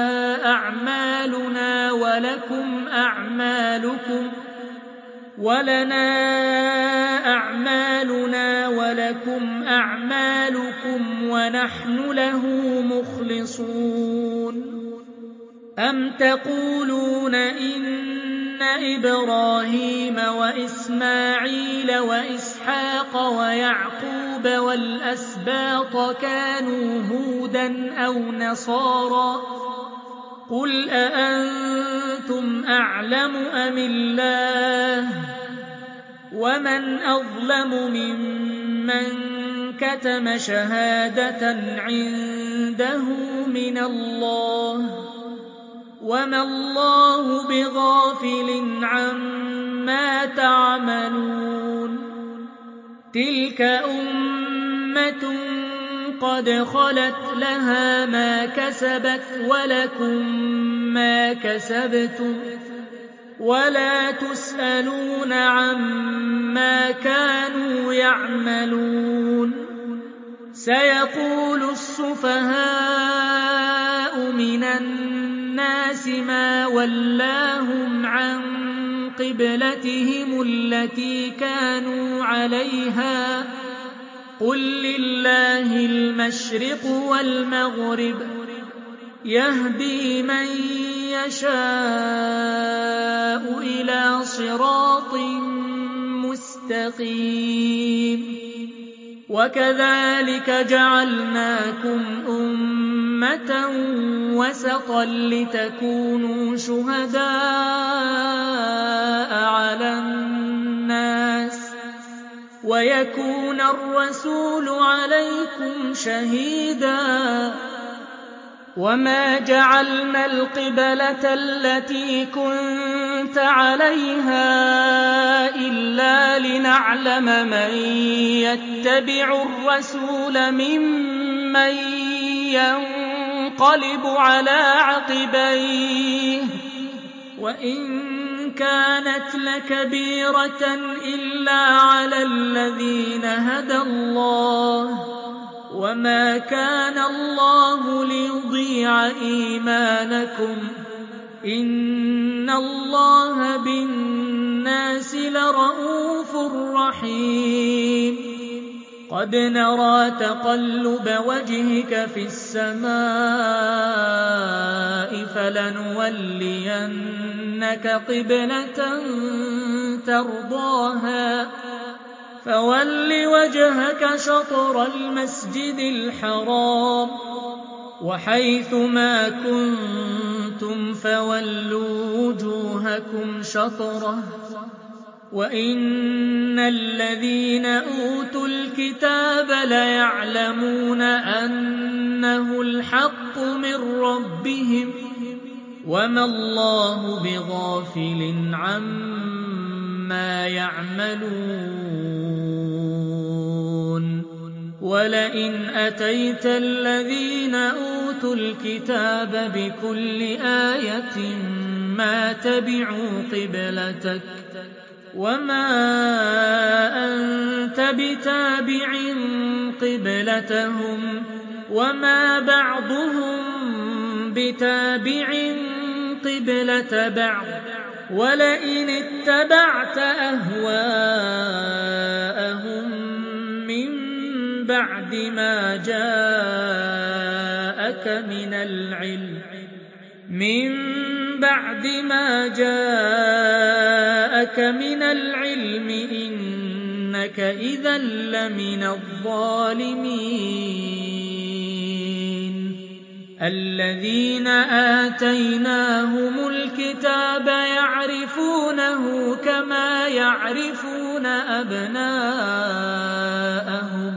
أعمالنا ولكم أعمالكم ونحن له مخلصون أم تقولون إن إبراهيم وإسماعيل وإسحاق ويعقوب والأسباط كانوا هودا أو نصارى قل أأنتم أعلم أم الله ومن أظلم ممن كتم شهادة عنده من الله وما الله بغافل عما تعملون تلك أمة قد خلت لها ما كسبت ولكم ما كسبتم ولا تسألون عما كانوا يعملون سيقول السفهاء من الناس ما ولاهم عن قبلتهم التي كانوا عليها قل لله المشرق والمغرب يهدي من يشاء إلى صراط مستقيم وكذلك جعلناكم أمة وسطا لتكونوا شهداء على الناس ويكون الرسول عليكم شهيدا وما جعلنا القبلة التي كنت عليها إلا لنعلم من يتبع الرسول ممن ينقلب على عقبيه وإن كانت لكبيرة إلا على الذين هدى الله وما كان الله ليضيع إيمانكم إن الله بالناس لرءوف رحيم قد نرى تقلب وجهك في السماء فلنولينك قبلة ترضاها فول وجهك شطر المسجد الحرام وحيث ما كنتم فولوا وجوهكم شطره وإن الذين أوتوا الكتاب ليعلمون أنه الحق من ربهم وما الله بغافل عما يعملون ولئن أتيت الذين أوتوا الكتاب بكل آية ما تبعوا قبلتك وما أنت بتابع قبلتهم وما بعضهم بتابع قبلة بعض ولئن اتبعت أهواءهم من بعد ما جاءك من العلم إنك إذا لمن الظالمين الذين آتيناهم الكتاب يعرفونه كما يعرفون أبناءهم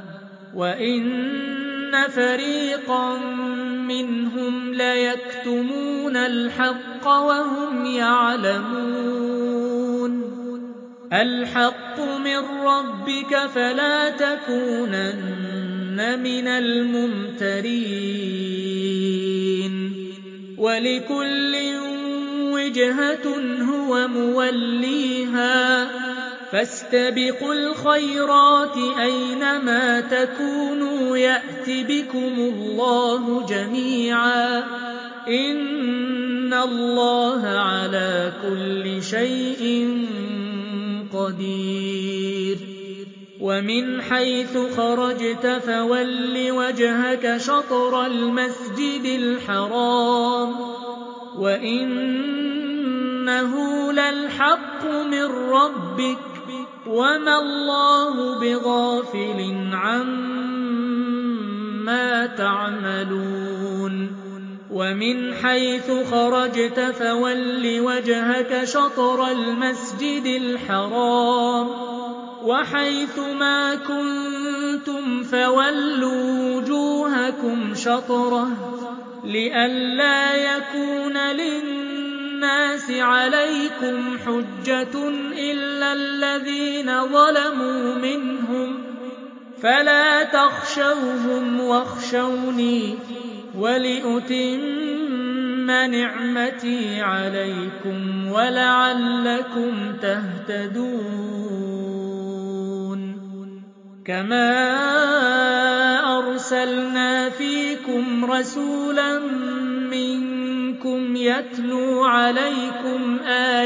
وإن فريقا منهم ليكتمون الحق وهم يعلمون الحق من ربك فلا تكونن من الممترين ولكل وجهة هو موليها فاستبقوا الخيرات أينما تكونوا يأت بكم الله جميعا إن الله على كل شيء قدير ومن حيث خرجت فول وجهك شطر المسجد الحرام وإنه للحق من ربك وما الله بغافل عما تعملون ومن حيث خرجت فول وجهك شطر المسجد الحرام وحيث ما كنتم فولوا وجوهكم شطره لئلا يكون للناس عليكم حجة إلا الذين ظلموا منهم فلا تخشوهم واخشوني ولأتم نعمتي عليكم ولعلكم تهتدون كما أرسلنا فيكم رسولا منكم يتلو عليكم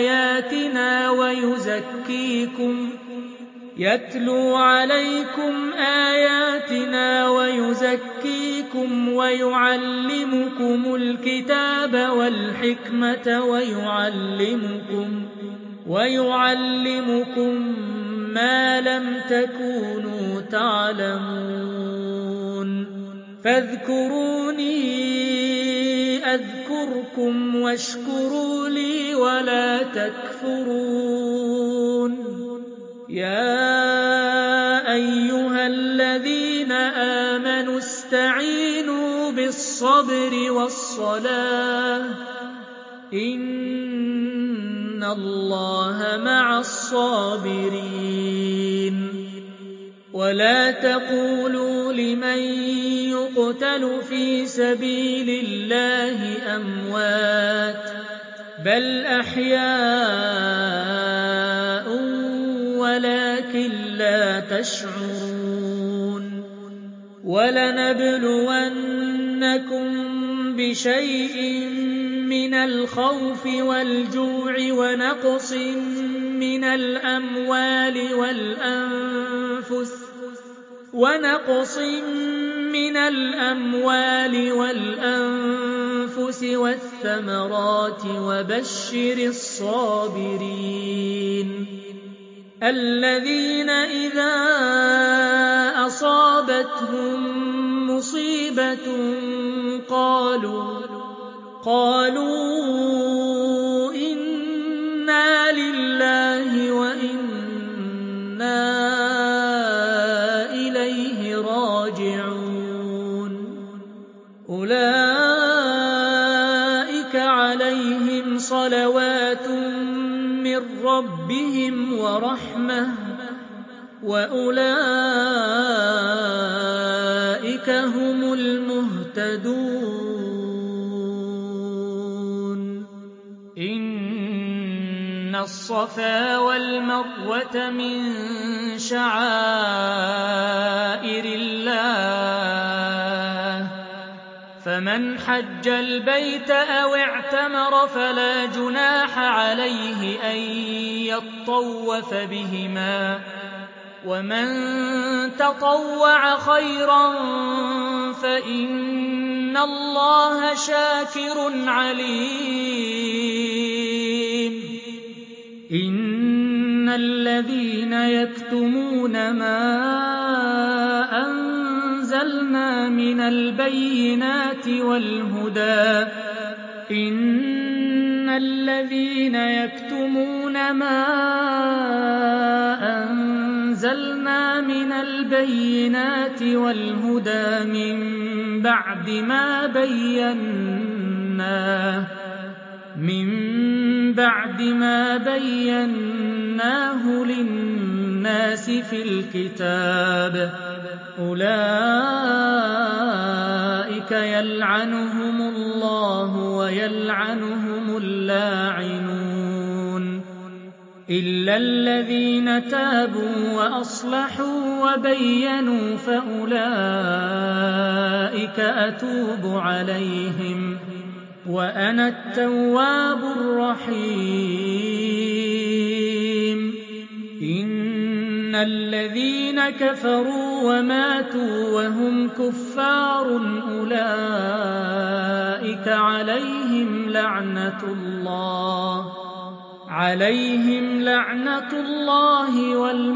آياتنا ويزكيكم ويعلمكم الكتاب والحكمة ويعلمكم ما لم تكونوا تعلمون فاذكروني أذكركم واشكروا لي ولا تكفرون يا أيها الذين آمنوا استعينوا بالصبر والصلاة إن الله مع الصابرين ولا تقولوا لمن يقتل في سبيل الله أموات بل أحياء ولكن لا تشعرون ولنبلونكم بشيء من الخوف والجوع ونقص من الأموال والأنفس والثمرات وبشر الصابرين الذين إذا أصابتهم مصيبة قالوا إنا لله وإنا إليه راجعون أولئك عليهم صلوات من ربهم ورحمة وأولئك هم المهتدون إِنَّ الصَّفَا وَالْمَرْوَةَ مِن شَعَائِرِ اللَّهِ ۖ فَمَنْ حَجَّ الْبَيْتَ أَوِ اعْتَمَرَ فَلَا جُنَاحَ عَلَيْهِ أَن يَطَّوَّفَ بِهِمَا ۚ وَمَن تَطَوَّعَ خَيْرًا فَإِنَّ اللَّهَ شَاكِرٌ عَلِيمٌ. إِنَّ الَّذِينَ يَكْتُمُونَ مَا أَنزَلْنَا مِنَ الْبَيِّنَاتِ وَالْهُدَىٰ مِن بَعْدِ مَا بَيَّنَّاهُ لِلنَّاسِ فِي الْكِتَابِ أُولَٰئِكَ يَلْعَنُهُمُ اللَّهُ وَيَلْعَنُهُمُ اللاعنون إِلَّا الَّذِينَ تَابُوا وَأَصْلَحُوا وَبَيَّنُوا فَأُولَٰئِكَ أَتُوبُ عَلَيْهِمْ وَأَنَا التَّوَّابُ الرَّحِيمُ. إِنَّ الَّذِينَ كَفَرُوا وَمَاتُوا وَهُمْ كُفَّارٌ أُولَٰئِكَ عَلَيْهِمْ لَعْنَةُ اللَّهِ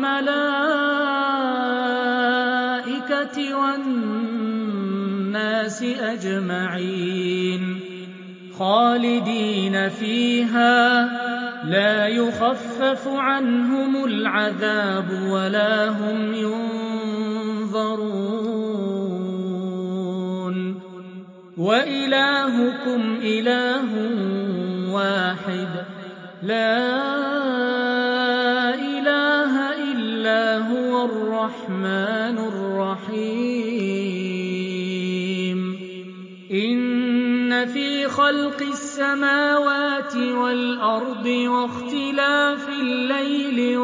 وَالْمَلَائِكَةِ وَالنَّاسِ أَجْمَعِينَ خَالِدِينَ فِيهَا لَا يُخَفَّفُ عَنْهُمُ الْعَذَابُ وَلَا هُمْ يُنظَرُونَ وَإِلَٰهُكُمْ إِلَٰهٌ وَاحِدٌ لَّا إِلَٰهَ إِلَّا هُوَ الرَّحْمَٰنُ الرَّحِيمُ. إِنَّ فِي خَلْقِ السَّمَاوَاتِ وَالْأَرْضِ وَاخْتِلَافِ اللَّيْلِ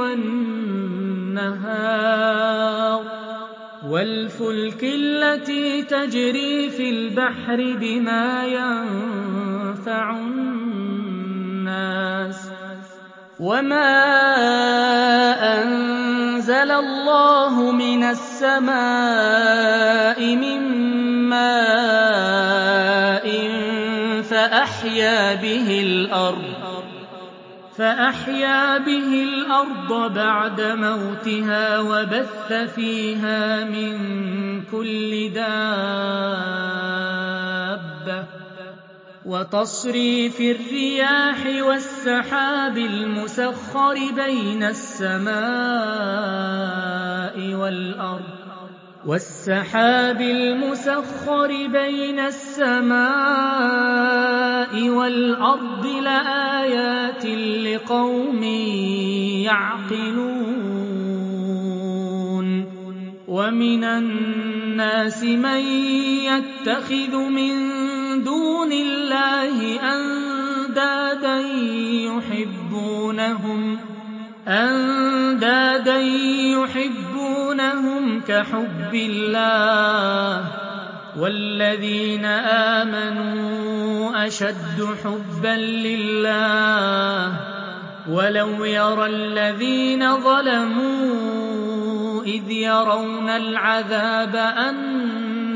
وَالنَّهَارِ وَالْفُلْكِ الَّتِي تَجْرِي فِي الْبَحْرِ بِمَا يَنفَعُ النَّاسَ وَمَا أَنزَلَ اللَّهُ مِنَ السَّمَاءِ مِن مَّاءٍ فَأَحْيَا بِهِ الْأَرْضَ بَعْدَ مَوْتِهَا وَبَثَّ فِيهَا مِن كُلِّ دَابَّةٍ وَتَصْرِيفِ الرِّيَاحِ وَالسَّحَابِ الْمُسَخَّرِ بَيْنَ السَّمَاءِ وَالْأَرْضِ لَآيَاتٍ لِّقَوْمٍ يَعْقِلُونَ. وَمِنَ النَّاسِ مَن يَتَّخِذُ مِن دُونِ اللَّهِ أَندَادًا يُحِبُّونَهُمْ كَحُبِّ اللَّهِ ۖ وَالَّذِينَ آمَنُوا أَشَدُّ حُبًّا لِّلَّهِ ۗ وَلَوْ يَرَى الَّذِينَ ظَلَمُوا إِذْ يَرَوْنَ الْعَذَابَ أَنَّ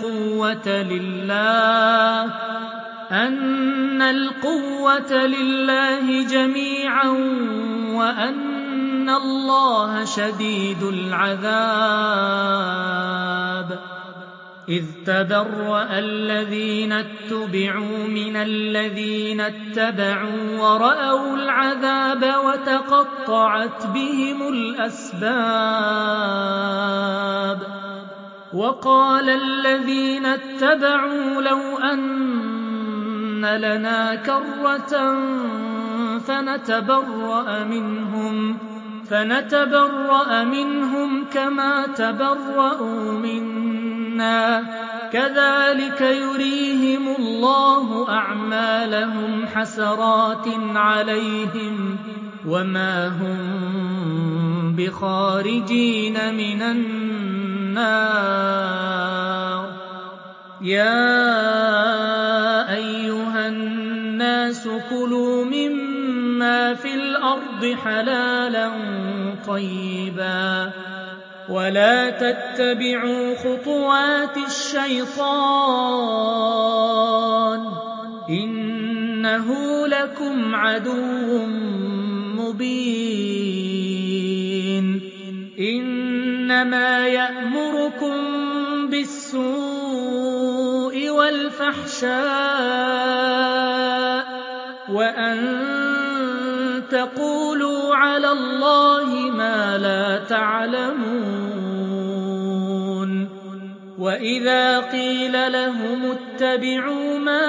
الْقُوَّةَ لِلَّهِ جَمِيعًا وَأَنَّ اللَّهَ شَدِيدُ الْعَذَابِ إِذْ تَبَرَّأَ الَّذِينَ اتُّبِعُوا مِنَ الَّذِينَ اتَّبَعُوا وَرَأَوُا الْعَذَابَ وَتَقَطَّعَتْ بِهِمُ الْأَسْبَابُ وَقَالَ الَّذِينَ اتَّبَعُوا لَوْ أَنَّ لَنَا كَرَّةً فَنَتَبَرَّأَ مِنْهُمْ كَمَا تَبَرَّءُوا مِنَّا ۗ كَذَٰلِكَ يُرِيهِمُ اللَّهُ أَعْمَالَهُمْ حَسَرَاتٍ عَلَيْهِمْ وما هم بخارجين من النار. يا أيها الناس كلوا مما في الأرض حلالا طيبا ولا تتبعوا خطوات الشيطان إنه لكم عدو مبين. إنما يأمركم بالسوء والفحشاء وأن تقولوا على الله ما لا تعلمون. وإذا قيل لهم اتبعوا ما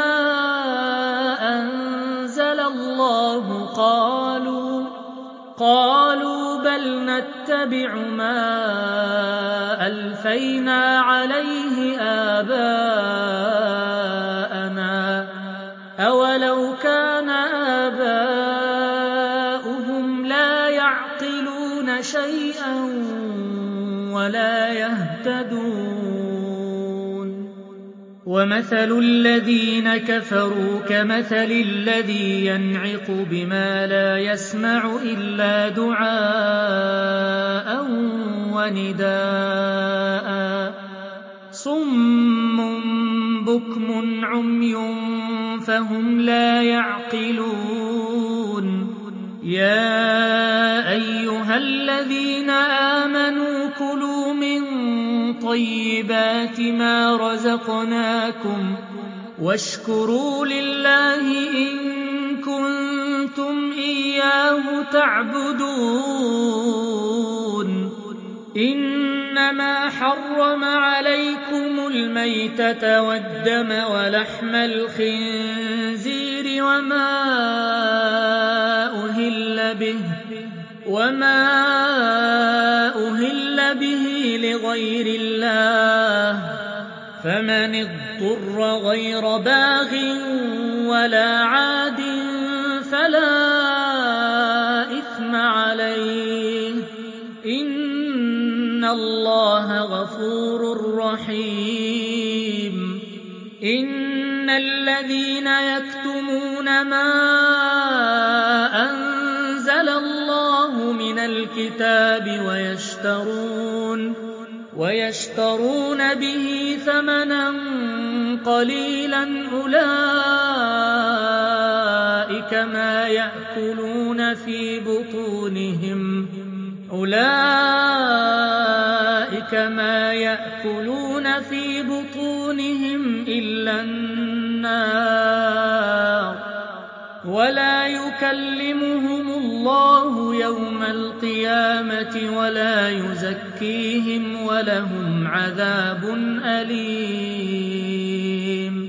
أنزل الله قالوا بل نتبع ما ألفينا عليه آباءنا أولو كان آباؤهم لا يعقلون شيئا ولا يهتدون. ومثل الذين كفروا كمثل الذي ينعق بما لا يسمع إلا دعاء ونداء صم بكم عمي فهم لا يعقلون. يا أيها الذين آمنوا كلوا من طيبات ما رزقناكم واشكروا لله إن كنتم إياه تعبدون. إنما حرم عليكم الميتة والدم ولحم الخنزير وما أهل به لغير الله فمن اضطر غير باغ ولا عاد فلا إثم عليه إن الله غفور رحيم. إن الذين يكتمون ما أنزل الله من الكتاب ويشترون به ثمنا قليلا أولئك ما يأكلون في بطونهم إلا النار ولا يكلمهم الله يوم القيامة ولا يزكيهم ولهم عذاب أليم.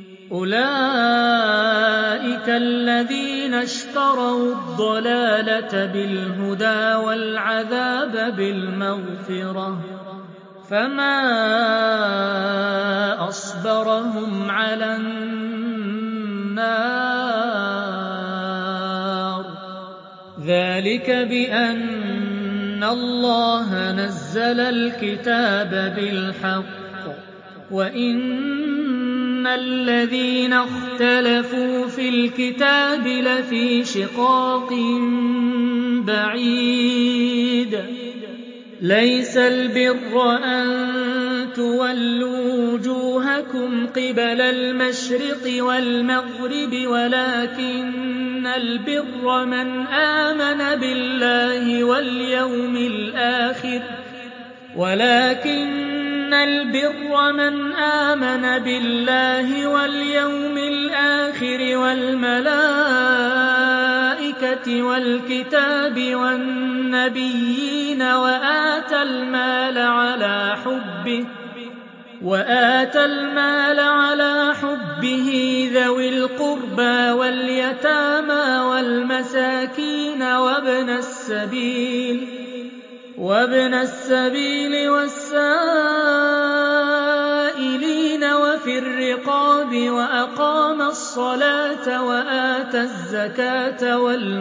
أولئك الذين اشتروا الضلالة بالهدى والعذاب بالمغفرة فما أصبرهم على النار. ذلك بأن الله نزل الكتاب بالحق وإن الذين اختلفوا في الكتاب لفي شقاق بعيد. ليس البر أن تولوا وجوهكم قبل المشرق والمغرب ولكن البر من آمن بالله واليوم الآخر والملائكة والكتاب والنبيين وآتى المال على حبه ذوي القربى واليتامى والمساكين وابن السبيل والسائلين وفي الرقاب وأقام الصلاة الصلاة وآتى الزكاة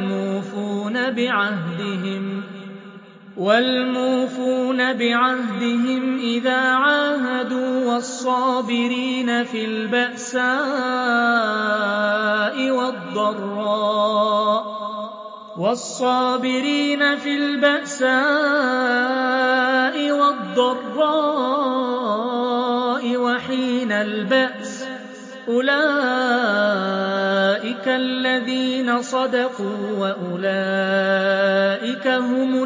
والموفون بعهدهم إذا عاهدوا والصابرين في البأساء والضراء وحين البأس أولئك الذين صدقوا وأولئك هم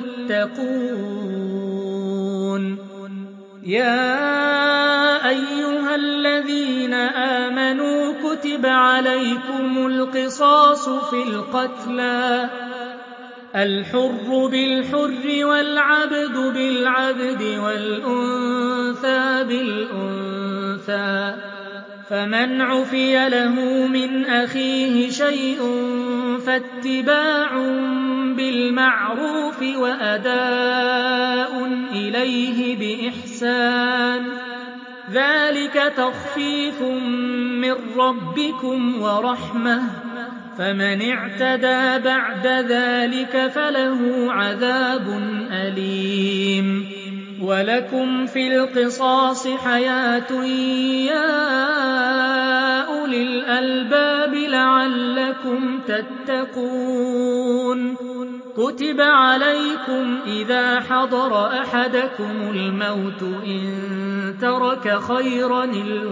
المتقون يا أيها الذين آمنوا كتب عليكم القصاص في القتلى الحر بالحر والعبد بالعبد والأنثى بالأنثى فمن عفي له من أخيه شيء فاتباع بالمعروف وأداء إليه بإحسان ذلك تخفيف من ربكم ورحمة فمن اعتدى بعد ذلك فله عذاب أليم ولكم في القصاص حياة يا أولي الألباب لعلكم تتقون كتب عليكم إذا حضر أحدكم الموت إن ترك خيرا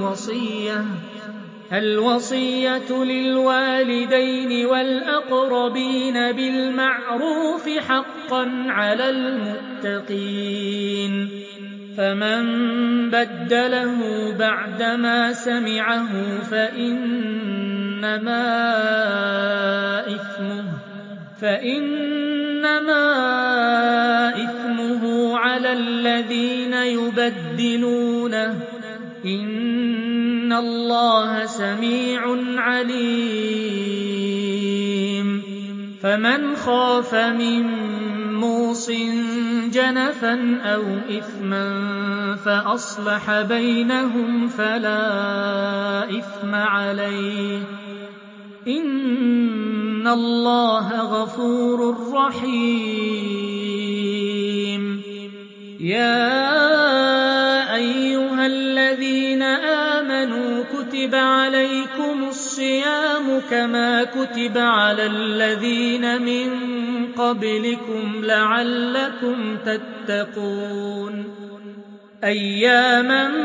الوصية للوالدين والأقربين بالمعروف حقا على المتقين فمن بدله بعدما سمعه فإنما إثمه على الذين يبدلونه إن الله سميع عليم فمن خاف من موص جنفا أو إثما فأصلح بينهم فلا إثم عليه إن الله غفور رحيم يا أيها الذين آمنوا كتب عليكم الصيام كما كتب على الذين من قبلكم لعلكم تتقون أياما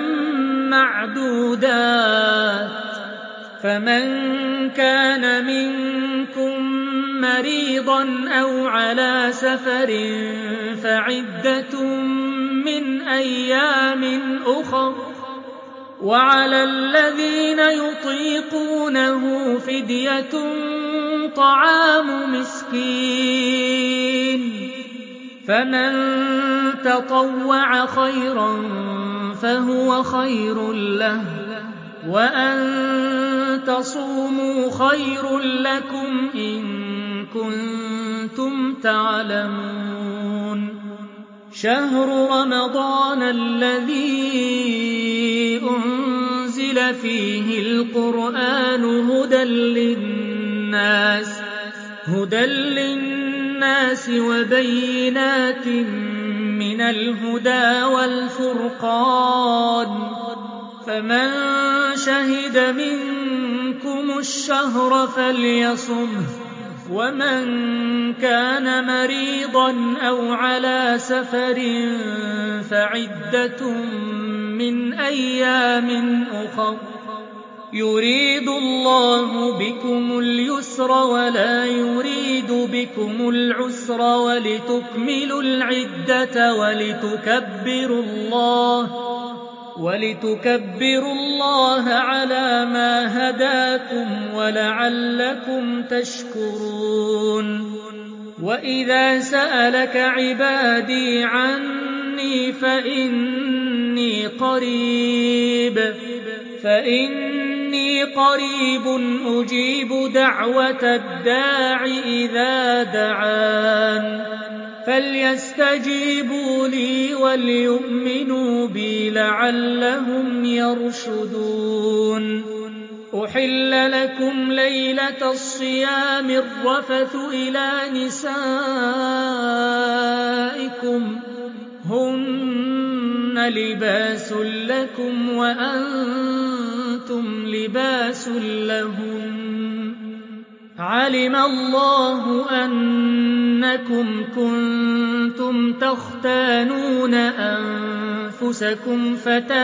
معدودات فمن كان منكم مريضا أو على سفر فعدة من أيام أخر وعلى الذين يطيقونه فدية طعام مسكين فمن تطوع خيرا فهو خير له وأن تصوموا خير لكم إن كنتم تعلمون شهر رمضان الذي أنزل فيه القرآن هدى للناس وبينات من الهدى والفرقان فمن شهد منكم الشهر فليصمه ومن كان مريضا أو على سفر فعدة من أيام أخر يريد الله بكم اليسر ولا يريد بكم العسر ولتكملوا العدة ولتكبروا الله على ما هداكم ولعلكم تشكرون وإذا سألك عبادي عني فإني قريب أجيب دعوة الداع إذا دعان فليستجيبوا لي وليؤمنوا بي لعلهم يرشدون أحل لكم ليلة الصيام الرفث إلى نسائكم هن لباس لكم وأنتم لباس لهن علم الله أنكم كنتم تختانون أنفسكم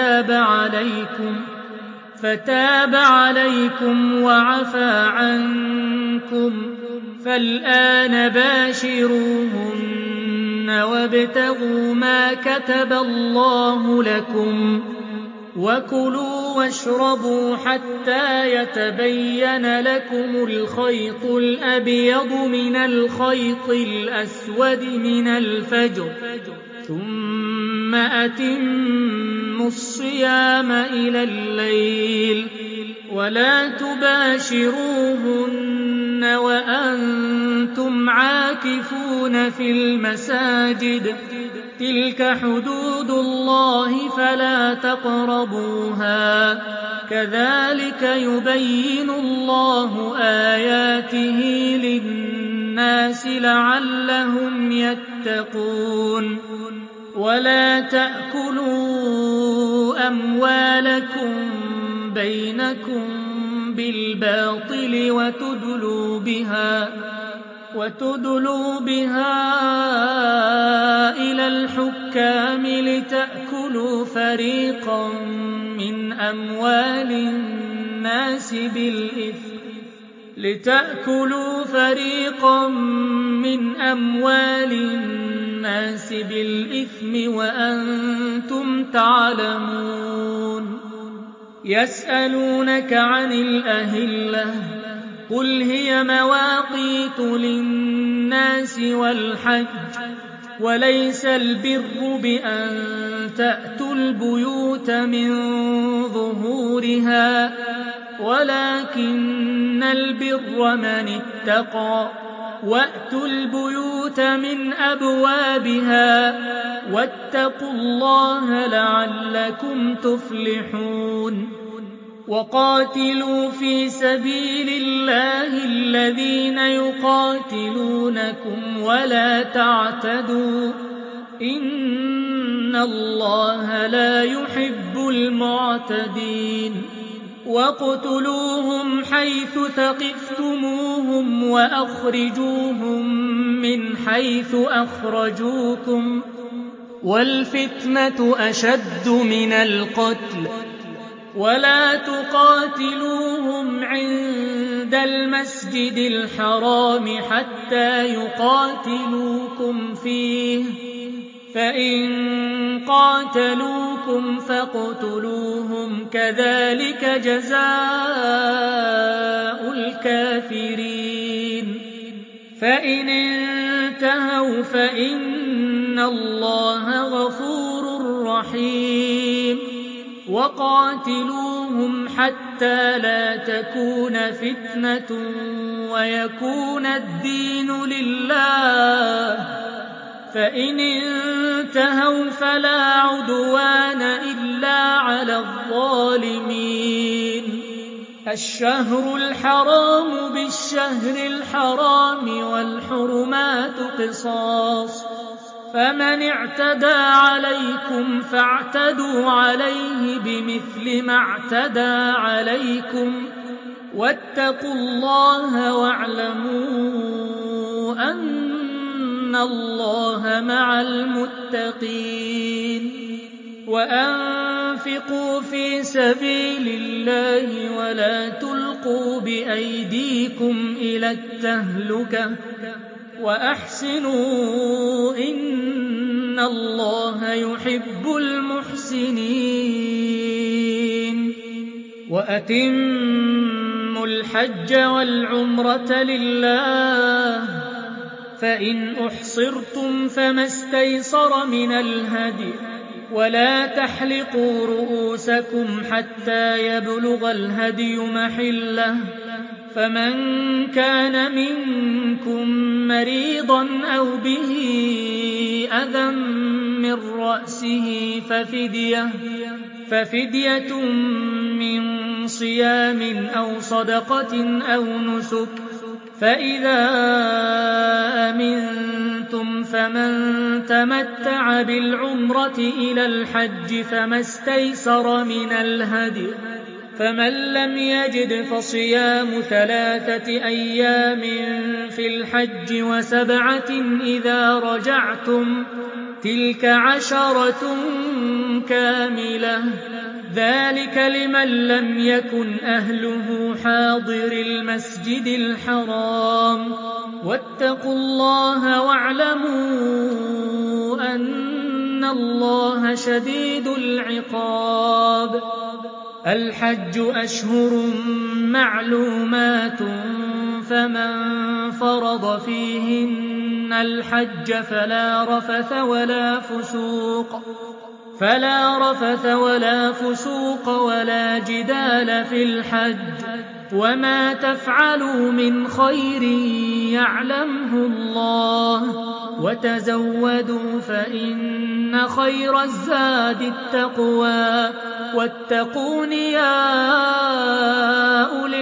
فتاب عليكم وعفى عنكم فالآن باشروهن وابتغوا ما كتب الله لكم وكلوا واشربوا حتى يتبين لكم الخيط الأبيض من الخيط الأسود من الفجر ثم أتموا الصيام إلى الليل ولا تباشروهن وأنتم عاكفون في المساجد تلك حدود الله فلا تقربوها كذلك يبين الله آياته للناس لعلهم يتقون ولا تأكلوا أموالكم بينكم بالباطل وتدلوا بها إلى الحكام لتأكلوا فريقا من أموال الناس بالإثم وأنتم تعلمون يسألونك عن الأهلة قل هي مواقيت للناس والحج وليس البر بأن تأتوا البيوت من ظهورها ولكن البر من اتقى وأتوا البيوت من أبوابها واتقوا الله لعلكم تفلحون وقاتلوا في سبيل الله الذين يقاتلونكم ولا تعتدوا إن الله لا يحب المعتدين واقتلوهم حيث ثقفتموهم وأخرجوهم من حيث أخرجوكم والفتنة أشد من القتل ولا تقاتلوهم عند المسجد الحرام حتى يقاتلوكم فيه فإن قاتلوكم فاقتلوهم كذلك جزاء الكافرين فإن انتهوا فإن الله غفور رحيم وقاتلوهم حتى لا تكون فتنة ويكون الدين لله فإن انتهوا فلا عدوان إلا على الظالمين الشهر الحرام بالشهر الحرام والحرمات قصاص فمن اعتدى عليكم فاعتدوا عليه بمثل ما اعتدى عليكم واتقوا الله واعلموا أن الله مع المتقين وأنفقوا في سبيل الله ولا تلقوا بأيديكم إلى التهلكة وأحسنوا إن الله يحب المحسنين وأتموا الحج والعمرة لله فإن أحصرتم فما استيسر من الهدي ولا تحلقوا رؤوسكم حتى يبلغ الهدي محله فمن كان منكم مريضا أو به أذى من رأسه ففدية من صيام أو صدقة أو نسك فإذا أمنتم فمن تمتع بالعمرة إلى الحج فما استيسر من الهدي فمن لم يجد فصيام 3 أيام في الحج و7 إذا رجعتم تلك 10 كاملة ذلك لمن لم يكن أهله حاضر المسجد الحرام واتقوا الله واعلموا أن الله شديد العقاب الحج أشهر معلومات فمن فرض فيهن الحج فلا رفث ولا فسوق ولا جدال في الحج وما تفعلوا من خير يعلمه الله وتزودوا فإن خير الزاد التقوى واتقون يا أولي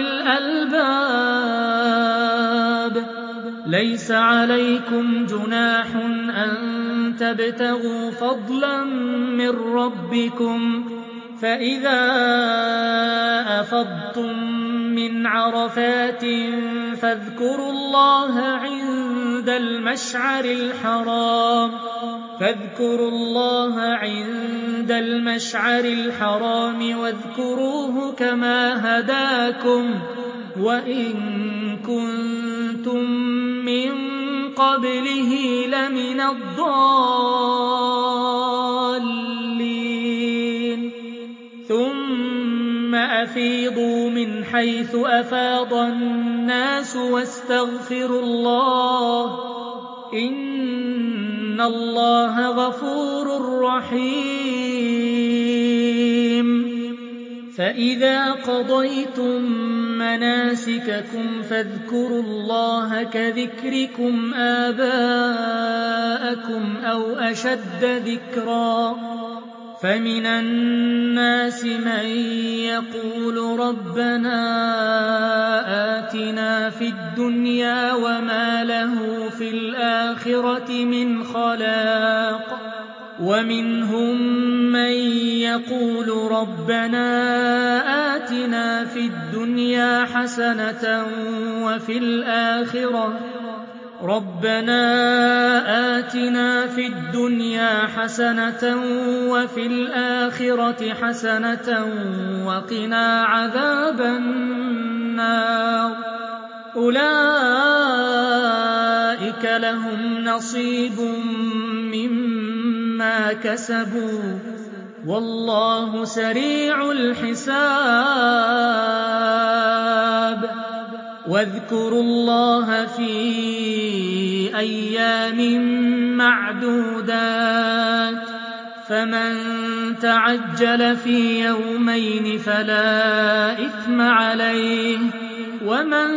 الألباب ليس عليكم جناح أن تبتغوا فضلا من ربكم فإذا أفضتم من عرفات فاذكروا الله عند المشعر الحرام واذكروه كما هداكم وإن كنتم من قبله لمن الضالين ثم أفيضوا من حيث أفاض الناس واستغفروا الله إن الله غفور رحيم فإذا قضيتم مناسككم فاذكروا الله كذكركم آباءكم أو أشد ذكرا فمن الناس من يقول ربنا آتنا في الدنيا وما له في الآخرة من خلاق ومنهم من يقول ربنا آتنا في الدنيا حسنة وفي الآخرة حسنة وقنا عذاب النار أولئك لهم نصيب مما كسبوا والله سريع الحساب واذكروا الله في أيام معدودات فمن تعجل في يومين فلا إثم عليه ومن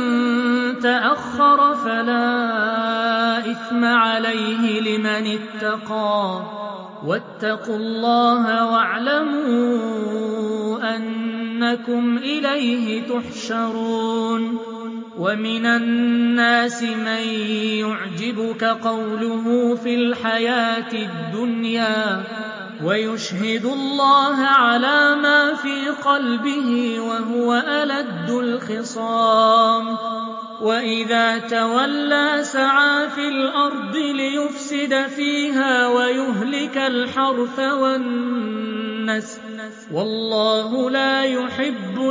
تأخر فلا إثم عليه لمن اتقى واتقوا الله واعلموا أنكم إليه تحشرون ومن الناس من يعجبك قوله في الحياة الدنيا ويشهد الله على ما في قلبه وهو ألد الخصام وإذا تولى سعى في الأرض ليفسد فيها ويهلك الحرث والنسل والله لا يحب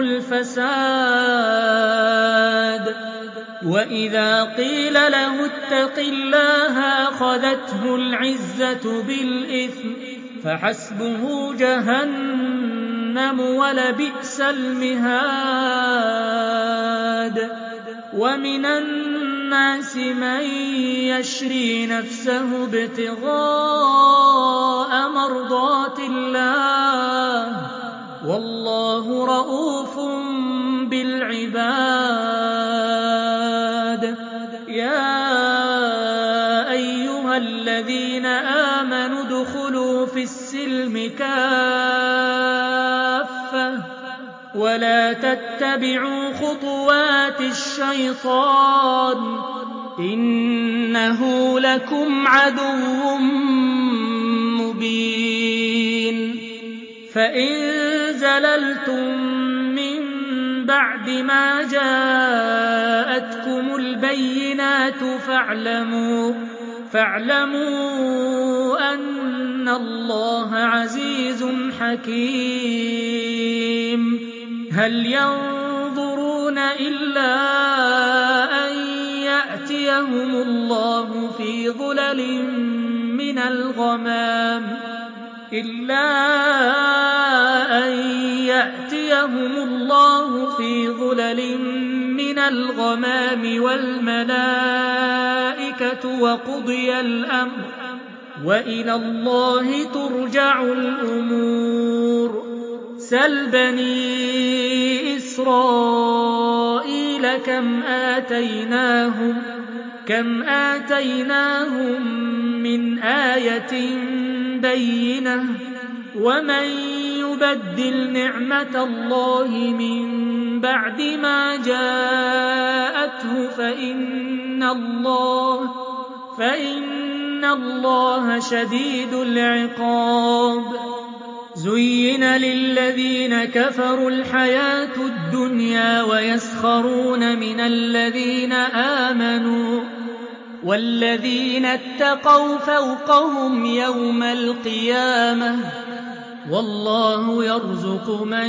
الفساد وإذا قيل له اتق الله أخذته العزة بالإثم فحسبه جهنم ولبئس المهاد ومن الناس من يشري نفسه ابتغاء مرضات الله والله رؤوف بالعباد يا أيها الذين آمنوا ادخلوا في السلم كافة ولا تتبعوا خطوات الشيطان إنه لكم عدو مبين فإن زللتم من بعد ما جاءتكم البينات فاعلموا أن الله عزيز حكيم هل ينظرون إلا أن يأتيهم الله في ظلل من الغمام والملائكة وقضي الأمر وإلى الله ترجع الأمور سل بني إسرائيل كم آتيناهم من آية بينة ومن يبدل نعمة الله من بعد ما جاءته فإن الله شديد العقاب زين للذين كفروا الحياة الدنيا ويسخرون من الذين آمنوا والذين اتقوا فوقهم يوم القيامة والله يرزق من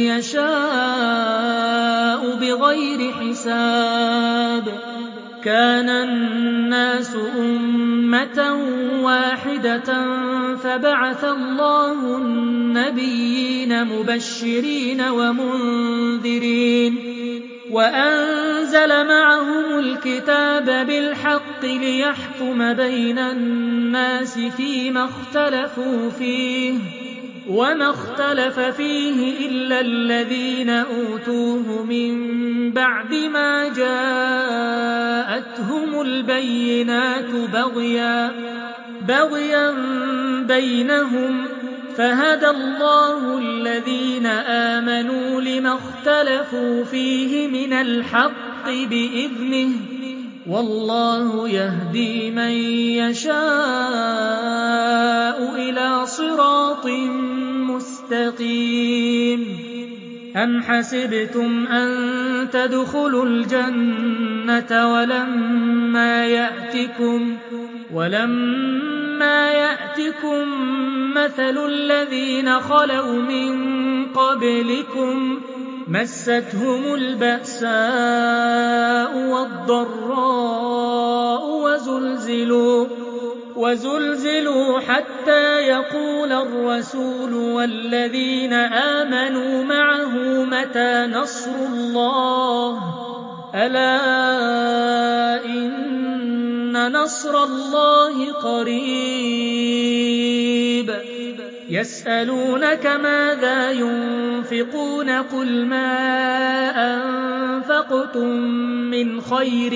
يشاء بغير حساب كان الناس أمة واحدة فبعث الله النبيين مبشرين ومنذرين وأنزل معهم الكتاب بالحق ليحكم بين الناس فيما اختلفوا فيه وما اختلف فيه إلا الذين أوتوه من بعد ما جاءتهم البينات بغيا بينهم فهدى الله الذين آمنوا لما اختلفوا فيه من الحق بإذنه والله يهدي من يشاء إلى صراط مستقيم أم حسبتم أن تدخلوا الجنة ولما يأتكم مثل الذين خلوا من قبلكم مستهم البأساء والضراء وزلزلوا حتى يقول الرسول والذين آمنوا معه متى نصر الله ألا إن نصر الله قريب يسألونك ماذا ينفقون قل ما أنفقتم من خير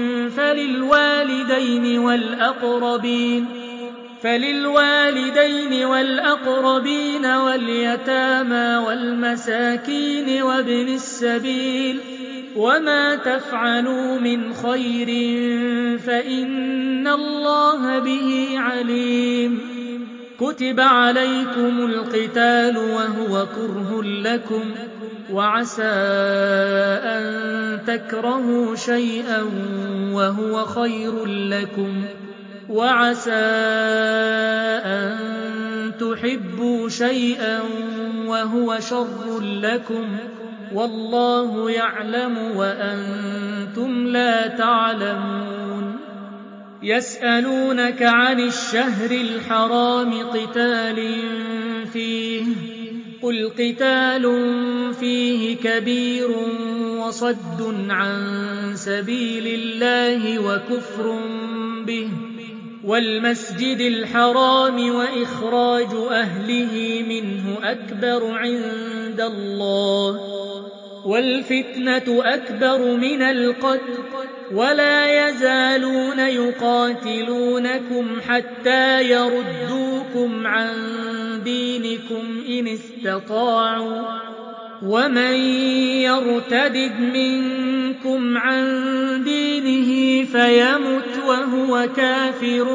فللوالدين والأقربين واليتامى والمساكين وابن السبيل وما تفعلوا من خير فإن الله به عليم كتب عليكم القتال وهو كره لكم وعسى أن تكرهوا شيئا وهو خير لكم وعسى أن تحبوا شيئا وهو شر لكم والله يعلم وأنتم لا تعلمون يسألونك عن الشهر الحرام قتال فيه قل قتال فيه كبير وصد عن سبيل الله وكفر به والمسجد الحرام وإخراج أهله منه أكبر عند الله والفتنة أكبر من القتل ولا يزالون يقاتلونكم حتى يردوكم عن دينكم إن استطاعوا ومن يرتدد منكم عن دينه فيمت وهو كافر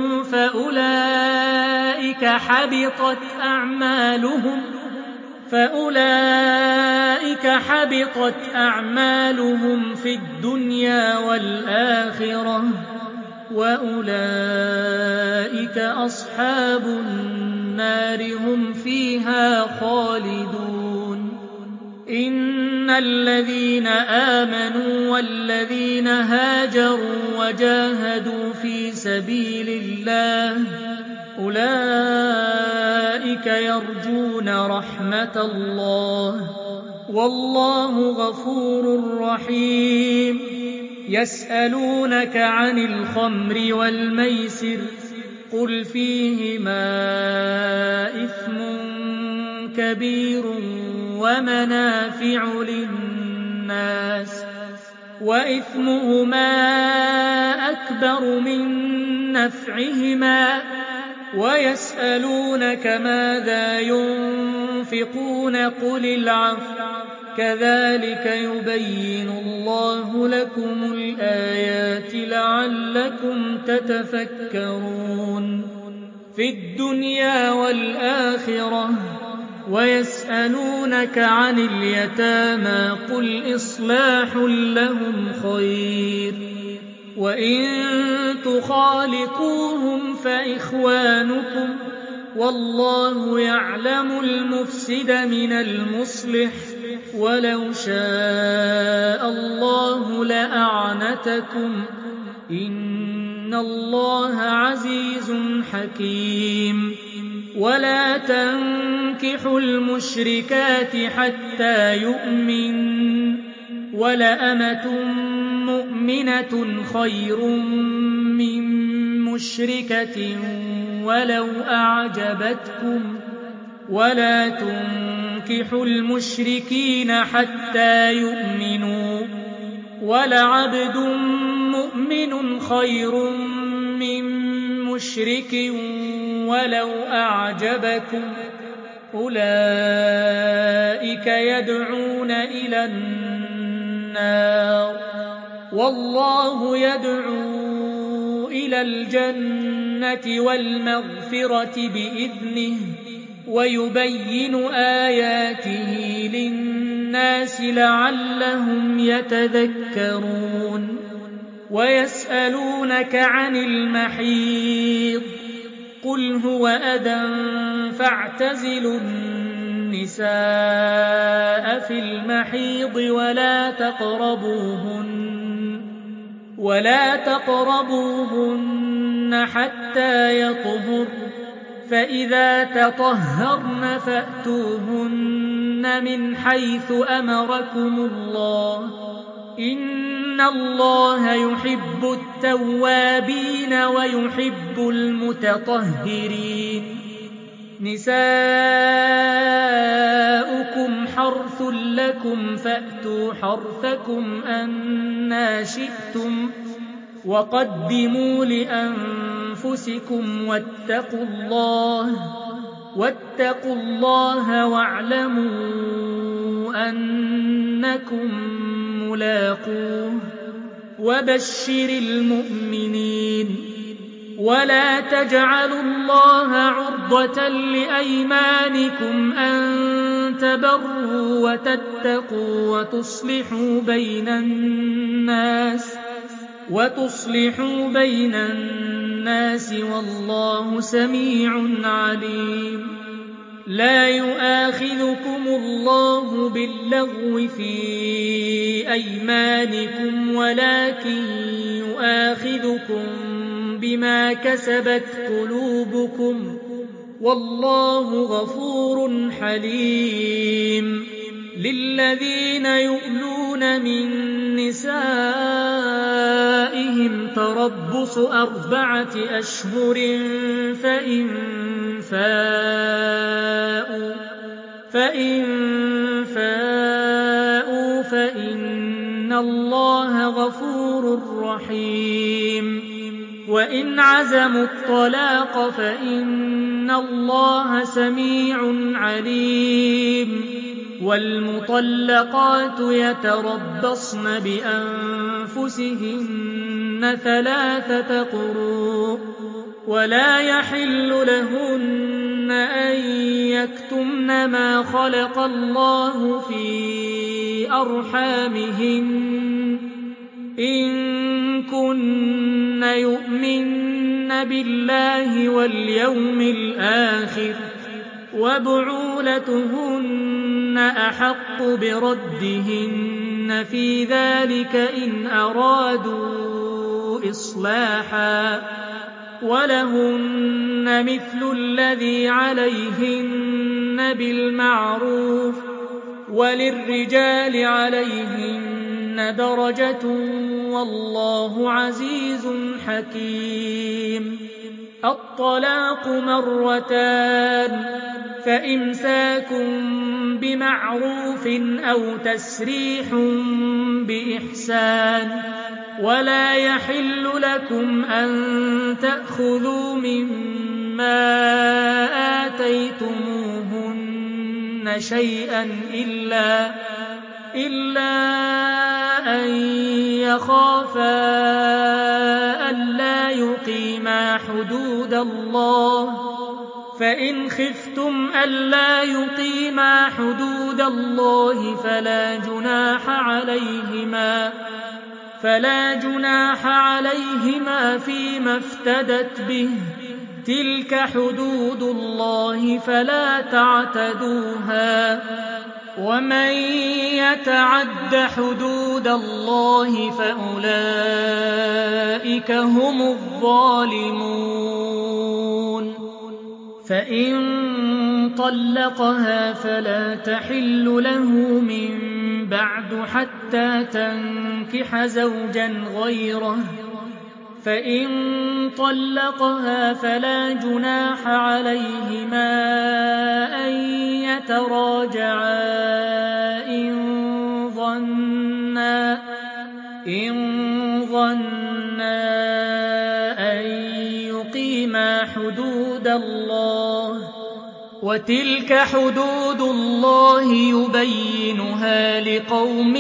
فأولئك حبطت أعمالهم في الدنيا والآخرة وأولئك أصحاب النار هم فيها خالدون إن الذين آمنوا والذين هاجروا وجاهدوا في سبيل الله أولئك يرجون رحمة الله والله غفور رحيم يسألونك عن الخمر والميسر قل فيهما إثم كبير ومنافع للناس وإثمهما أكبر من نفعهما ويسألونك ماذا ينفقون قل العفو كذلك يبين الله لكم الآيات لعلكم تتفكرون في الدنيا والآخرة ويسألونك عن اليتامى قل إصلاح لهم خير وإن تخالطوهم فإخوانكم والله يعلم المفسد من المصلح ولو شاء الله لأعنتكم إن الله عزيز حكيم ولا تنكحوا المشركات حتى يؤمن ولأمة مؤمنة خير من مشركة ولو أعجبتكم ولا تنكحوا المشركين حتى يؤمنوا ولعبد مؤمن خير من مشرك ولو أعجبكم أولئك يدعون إلى النار والله يدعو إلى الجنة والمغفرة بإذنه ويبين آياته للناس لعلهم يتذكرون ويسألونك عن المحيض قل هو أذى فاعتزلوا النساء في المحيض ولا تقربوهن حتى يطهرن فإذا تطهرن فأتوهن من حيث أمركم الله إن الله يحب التوابين ويحب المتطهرين نساؤكم حرث لكم فأتوا حرثكم أنى شئتم وقدموا لأنفسكم واتقوا الله واعلموا أنكم ملاقوه وبشر المؤمنين ولا تجعلوا الله عرضة لأيمانكم أن تبروا وتتقوا وتصلحوا بين الناس والله سميع عليم لا يؤاخذكم الله باللغو في أيمانكم ولكن يؤاخذكم بما كسبت قلوبكم والله غفور حليم للذين يؤلون من نسائهم تربص 4 أشهر فإن فاءوا فإن الله غفور رحيم وإن عزموا الطلاق فإن الله سميع عليم والمطلقات يتربصن بأنفسهن 3 قروء ولا يحل لهن أن يكتمن ما خلق الله في أرحامهن إن كن يؤمن بالله واليوم الآخر وبعولتهن أحق بردهن في ذلك إن أرادوا إصلاحا ولهن مثل الذي عليهن بالمعروف وللرجال عليهن درجة والله عزيز حكيم. الطلاق 2 فإمساك بمعروف أو تسريح بإحسان ولا يحل لكم أن تأخذوا مما آتيتموهن شيئا إلا أن يخافا ألا يقيما حدود الله فإن خفتم ألا يقيما حدود الله فلا جناح عليهما فيما افتدت به تلك حدود الله فلا تعتدوها ومن يتعد حدود الله فأولئك هم الظالمون. فإن طلقها فلا تحل له من بعد حتى تنكح زوجا غيره فإن طلقها فلا جناح عليهما أن يتراجعا إن ظنا أن يقيما حدود الله وتلك حدود الله يبينها لقوم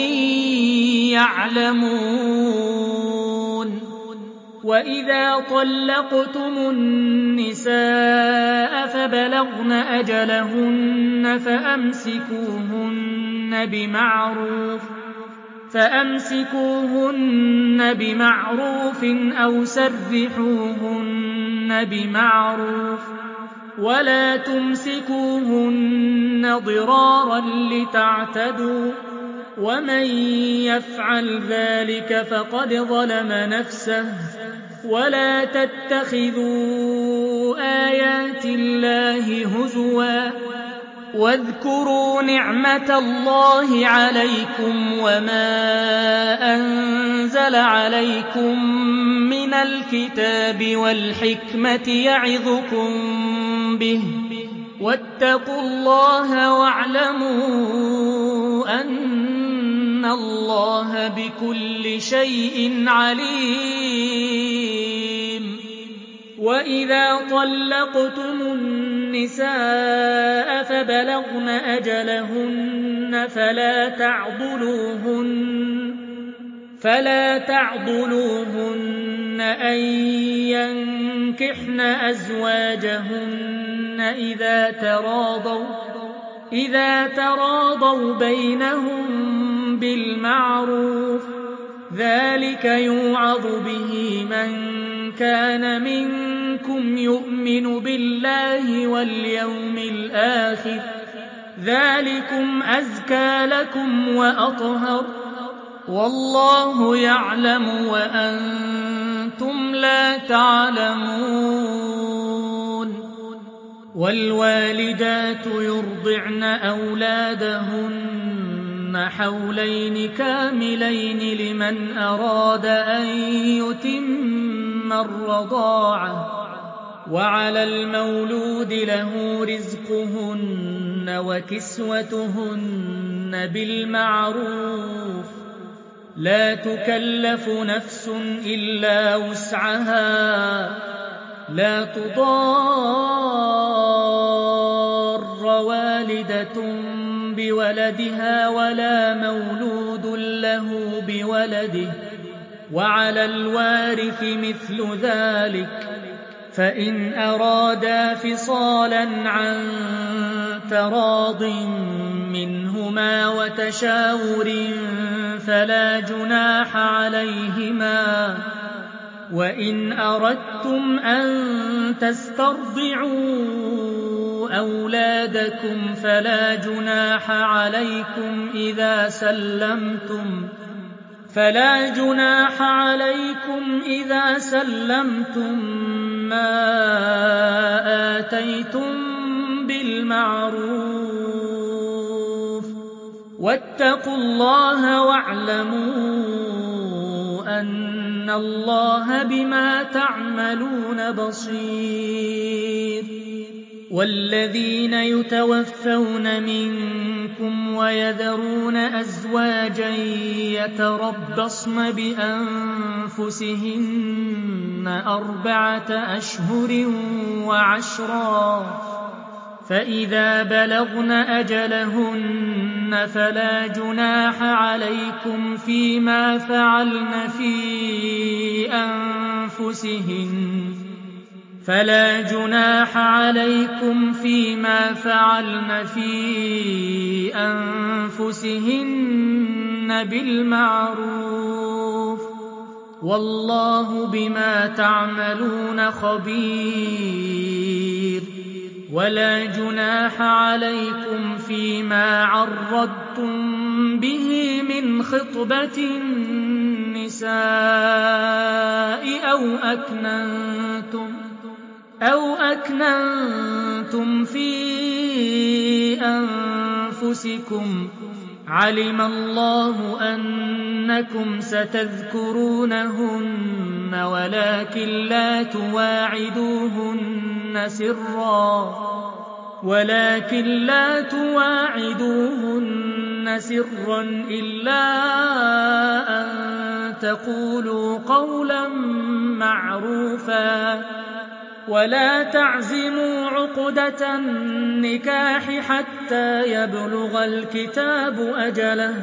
يعلمون. وإذا طلقتم النساء فبلغن أجلهن فأمسكوهن بمعروف أو سرحوهن بمعروف ولا تمسكوهن ضرارا لتعتدوا ومن يفعل ذلك فقد ظلم نفسه ولا تتخذوا آيات الله هزوا واذكروا نعمة الله عليكم وما أنزل عليكم من الكتاب والحكمة يعظكم به واتقوا الله واعلموا أن الله بكل شيء عليم. وإذا طلقتم النساء فبلغن أجلهن فلا تعضلوهن أن ينكحن أزواجهن إذا تراضوا بينهم بالمعروف ذلك يوعظ به من كان منكم يؤمن بالله واليوم الآخر ذلكم أزكى لكم وأطهر والله يعلم وأنتم لا تعلمون. والوالدات يرضعن أولادهن حولين كاملين لمن أراد أن يتم الرضاعة وعلى المولود له رزقهن وكسوتهن بالمعروف لا تكلف نفس إلا وسعها لا تضار والدة بولدها ولا مولود له بولده، وعلى الوارث مثل ذلك، فإن أرادا فصالا عن تراض منهما وتشاور فلا جناح عليهما. وإن أردتم أن تسترضعوا أولادكم فلا جناح عليكم إذا سلمتم ما آتيتم بالمعروف، واتقوا الله واعلموا أن الله بما تعملون بصير. والذين يتوفون منكم ويذرون أزواجا يتربصن بأنفسهن 4 أشهر وعشرا، فإذا بلغن أجلهن فلا جناح عليكم فيما فعلن في أنفسهن بالمعروف، والله بما تعملون خبير. ولا جناح عليكم فيما عرضتم به من خطبة النساء أو أكننتم في أنفسكم، علم الله أنكم ستذكرونهن ولكن لا تواعدوهن سرا إلا أن تقولوا قولا معروفا، ولا تعزموا عقدة النكاح حتى يبلغ الكتاب أجله،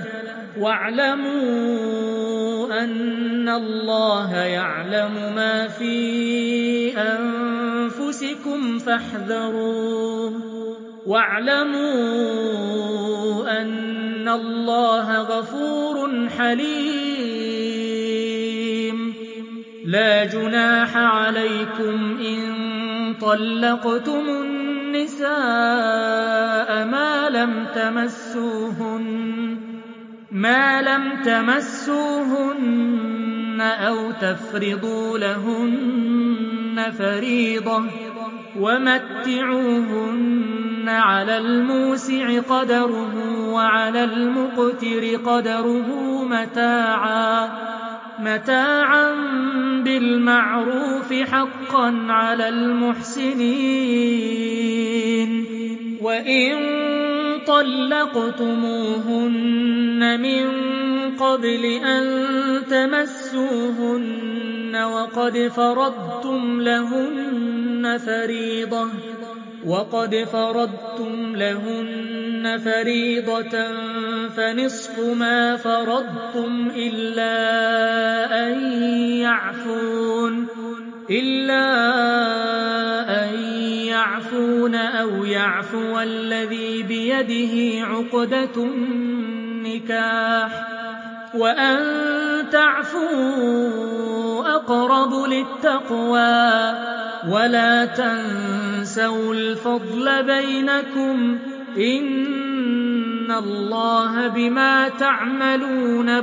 واعلموا أن الله يعلم ما في أنفسكم فاحذروه، واعلموا أن الله غفور حليم. لا جناح عليكم إن طلقتم النساء ما لم تمسوهن أو تفرضوا لهن فريضة، ومتعوهن على الموسع قدره وعلى المقتر قدره متاعا بالمعروف حقا على المحسنين. وإن طلقتموهن من قبل أن تمسوهن وقد فرضتم لهن فريضة فنصف ما فرضتم إلا أن يعفون أو يعفو الذي بيده عقدة النكاح، وأن تعفوا أقرب للتقوى، ولا تنسوا الفضل بينكم، إن الله بما تعملون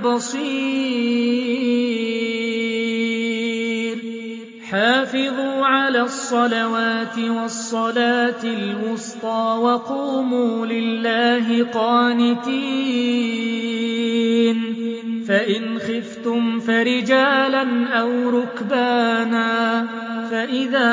بصير. حافظوا على الصلوات والصلاة الوسطى وقوموا لله قانتين. فإن خفتم فرجالا أو ركبانا، فإذا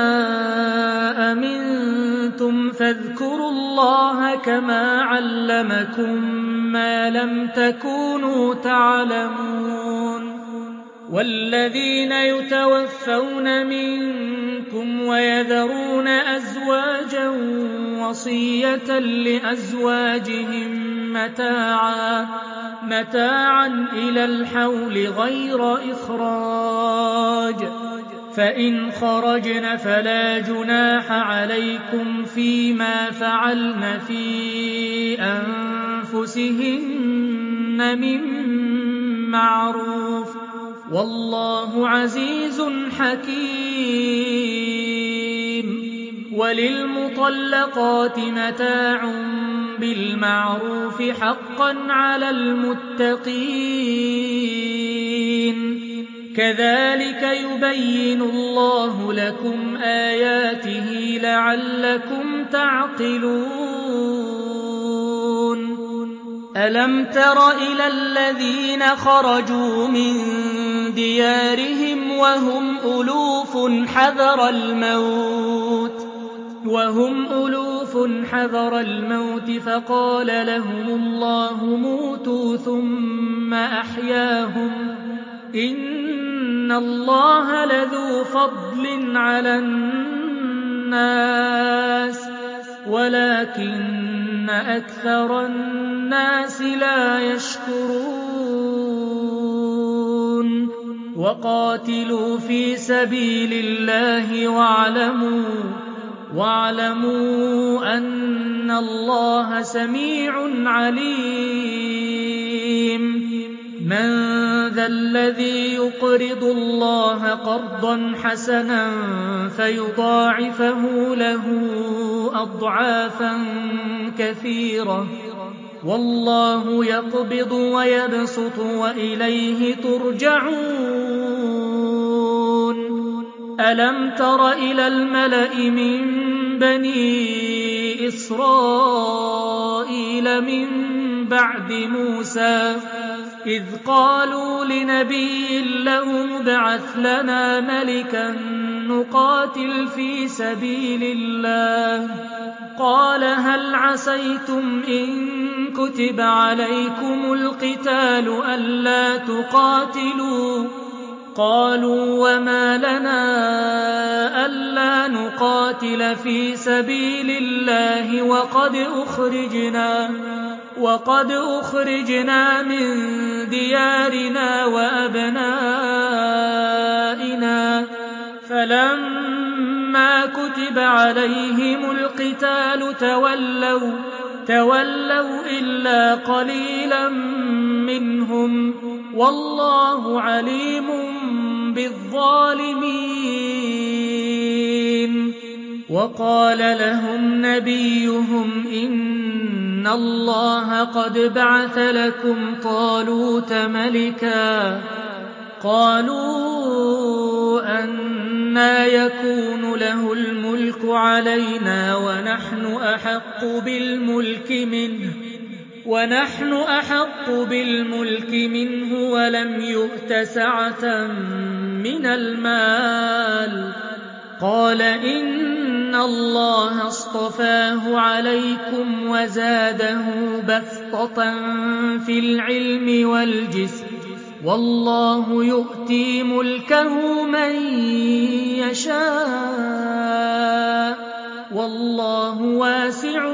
أمنتم فاذكروا الله كما علمكم ما لم تكونوا تعلمون. والذين يتوفون منكم ويذرون أزواجا وصية لأزواجهم متاعا إلى الحول غير إخراج، فإن خرجن فلا جناح عليكم فيما فعلن في أنفسهن من معروف، والله عزيز حكيم. وللمطلقات متاع بالمعروف حقا على المتقين، كذلك يبين الله لكم آياته لعلكم تعقلون. ألم تر إلى الذين خرجوا من ديارهم وهم ألوف حذر الموت فقال لهم الله موتوا ثم أحياهم، إن الله لذو فضل على الناس ولكن أكثر الناس لا يشكرون. وقاتلوا في سبيل الله واعلموا أن الله سميع عليم. من ذا الذي يقرض الله قرضا حسنا فيضاعفه له أضعافا كثيرة، والله يقبض ويبسط وإليه ترجعون. ألم تر إلى الملأ من بني إسرائيل من بعد موسى إذ قالوا لنبي له ابعث لنا ملكا نقاتل في سبيل الله، قال هل عسيتم إن كتب عليكم القتال ألا تقاتلوا؟ قالوا وما لنا ألا نقاتل في سبيل الله وقد أخرجنا من ديارنا وأبنائنا، فلما كتب عليهم القتال تولوا إلا قليلا منهم، والله عليم بالظالمين. وقال لهم نبيهم إن الله قد بعث لكم طالوت ملكا، قالوا أنى يكون له الملك علينا ونحن أحق بالملك منه ولم يؤت سعة من المال، قال إن الله اصطفاه عليكم وزاده بسطة في العلم والجسم، والله يؤتي ملكه من يشاء والله واسع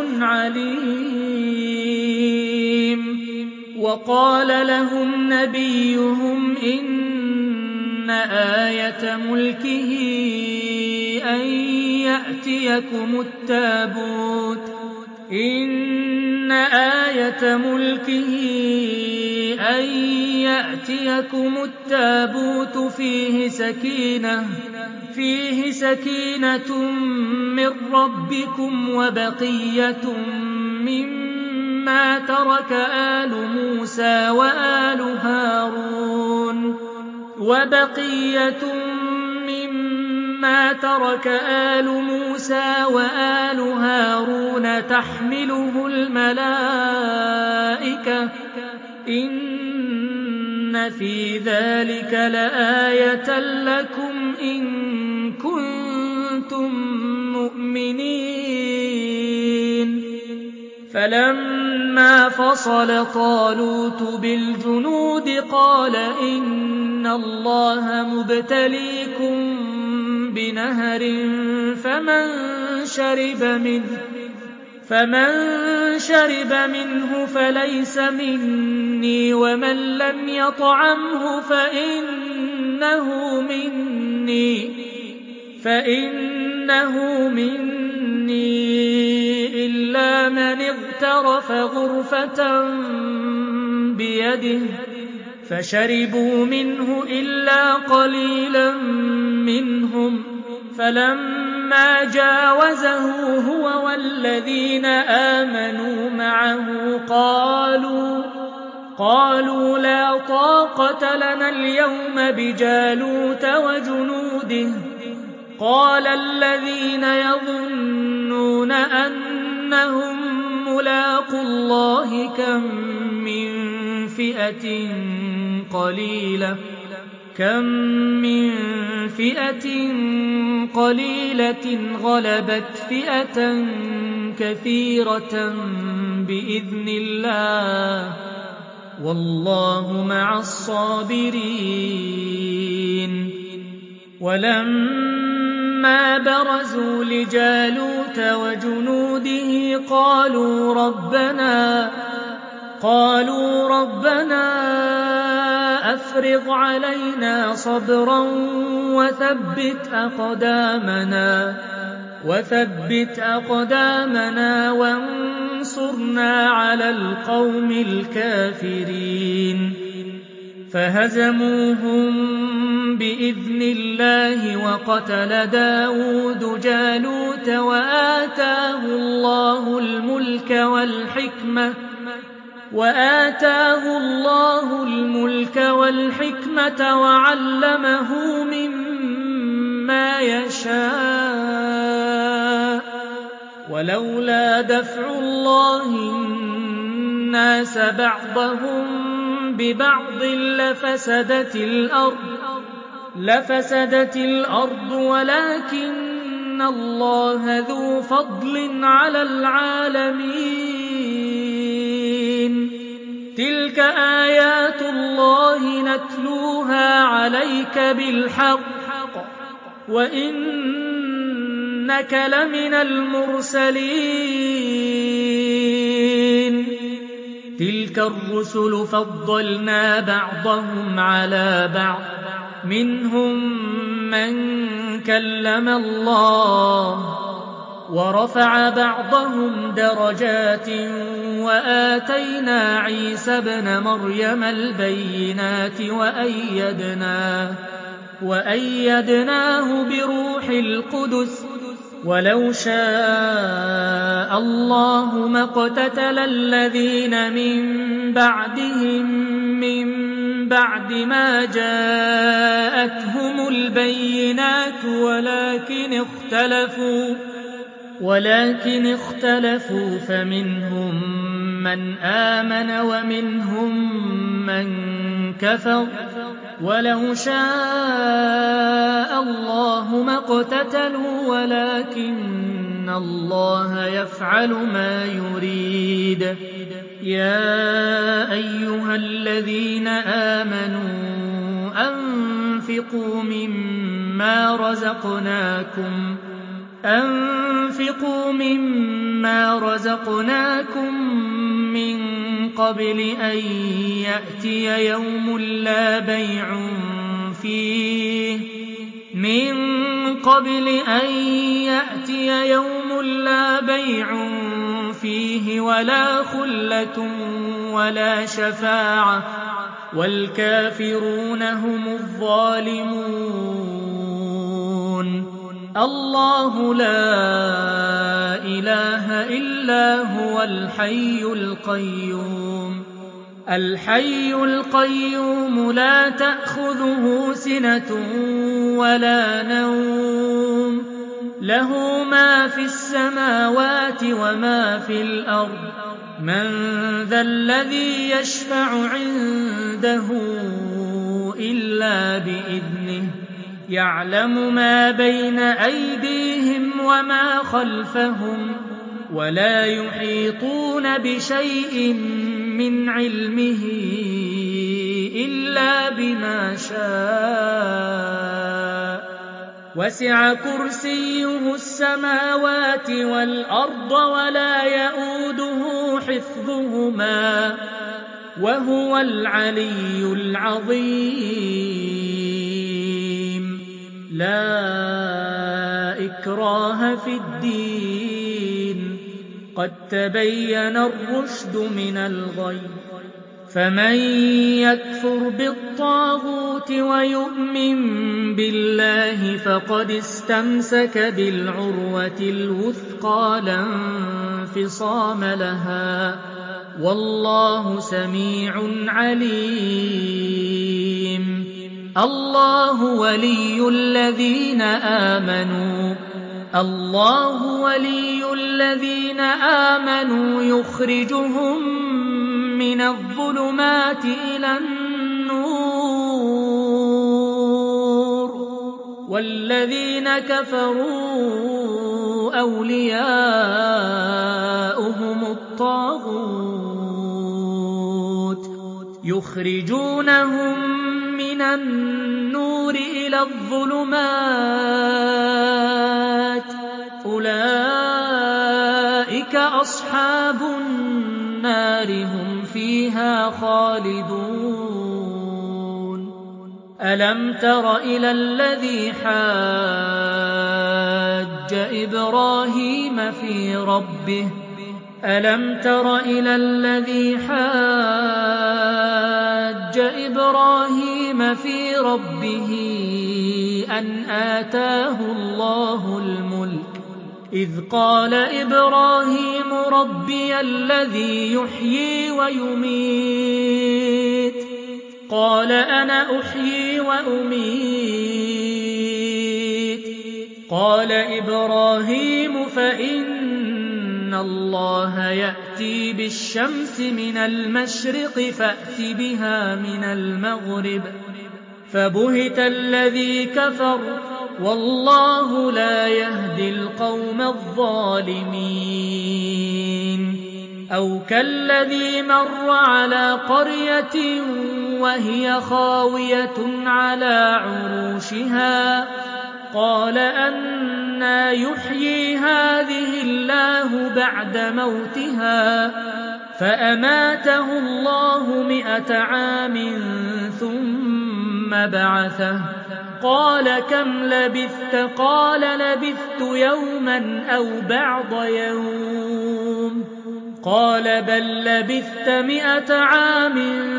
عليم. وقال لهم نبيهم إن آية ملكه أن يأتيكم التابوت فيه سكينة من ربكم وبقية مما ترك آل موسى وآل هارون تحمله الملائكة، إن في ذلك لآية لكم إن كنتم مؤمنين. فلما فصل طالوت بالجنود قال إن الله مبتليكم بنهر فمن شرب منه فليس مني ومن لم يطعمه فإنه مني إلا من اغترف غرفة بيده فشربوا منه إلا قليلا منهم فلما جاوزه هو والذين آمنوا معه قالوا لا طاقة لنا اليوم بجالوت وجنوده قال الذين يظنون أنهم ملاقو الله كم من فئة قليلة غلبت فئة كثيرة بإذن الله والله مع الصابرين ولما برزوا لجالوت وجنوده قالوا ربنا أفرغ علينا صبرا وثبت أقدامنا وانصرنا على القوم الكافرين فهزموهم بإذن الله وقتل داود جالوت وآتاه الله الملك والحكمة وعلمه مما يشاء ولولا دفع الله الناس بعضهم ببعض لفسدت الأرض ولكن الله ذو فضل على العالمين تلك آيات الله نتلوها عليك بالحق وإنك لمن المرسلين تلك الرسل فضلنا بعضهم على بعض منهم من كلم الله ورفع بعضهم درجات وآتينا عيسى ابن مريم البينات وأيدناه بروح القدس ولو شاء الله ما اقتتل الذين من بعد ما جاءتهم البينات ولكن اختلفوا فمنهم من آمن ومنهم من كفر ولو شاء الله ما اقتتلوا ولكن الله يفعل ما يريد يا أيها الذين آمنوا أنفقوا مما رزقناكم من قبل أن يأتي يوم لا بيع فيه ولا خلة ولا شفاعة والكافرون هم الظالمون الله لا إله إلا هو الحي القيوم لا تأخذه سنة ولا نوم له ما في السماوات وما في الأرض من ذا الذي يشفع عنده إلا بإذنه يعلم ما بين أيديهم وما خلفهم ولا يحيطون بشيء من علمه إلا بما شاء وسع كرسيه السماوات والأرض ولا يئوده حفظهما وهو العلي العظيم. لا إكراه في الدين، قد تبين الرشد من الغي، فمن يكفر بالطاغوت ويؤمن بالله فقد استمسك بالعروة الوثقى لا انفصام لها، والله سميع عليم. الله ولي الذين آمنوا يخرجهم من الظلمات إلى النور، والذين كفروا أولياؤهم الطاغوت يخرجونهم من النور إلى الظلمات، أولئك أصحاب النار هم فيها خالدون. ألم تر إلى الذي حاج إبراهيم في ربه أن آتاه الله الملك، إذ قال إبراهيم ربي الذي يحيي ويميت، قال أنا أحيي وأميت، قال إبراهيم فإن الله يأتي بالشمس من المشرق فأت بها من المغرب، فبهت الذي كفر والله لا يهدي القوم الظالمين. أو كالذي مر على قرية وهي خاوية على عروشها، قال أنى يحيي هذه الله بعد موتها، فأماته الله 100 عام ثم بعثه، قال كم لبثت؟ قال لبثت يوما أو بعض يوم، قال بل لبثت 100 عام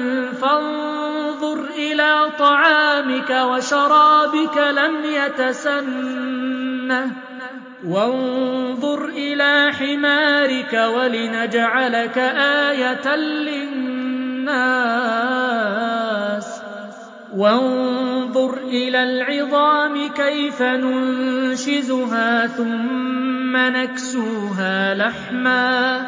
فانظر إلى طعامك وشرابك لم يتسنه، وانظر إلى حمارك ولنجعلك آية للناس، وانظر إلى العظام كيف ننشزها ثم نكسوها لحما،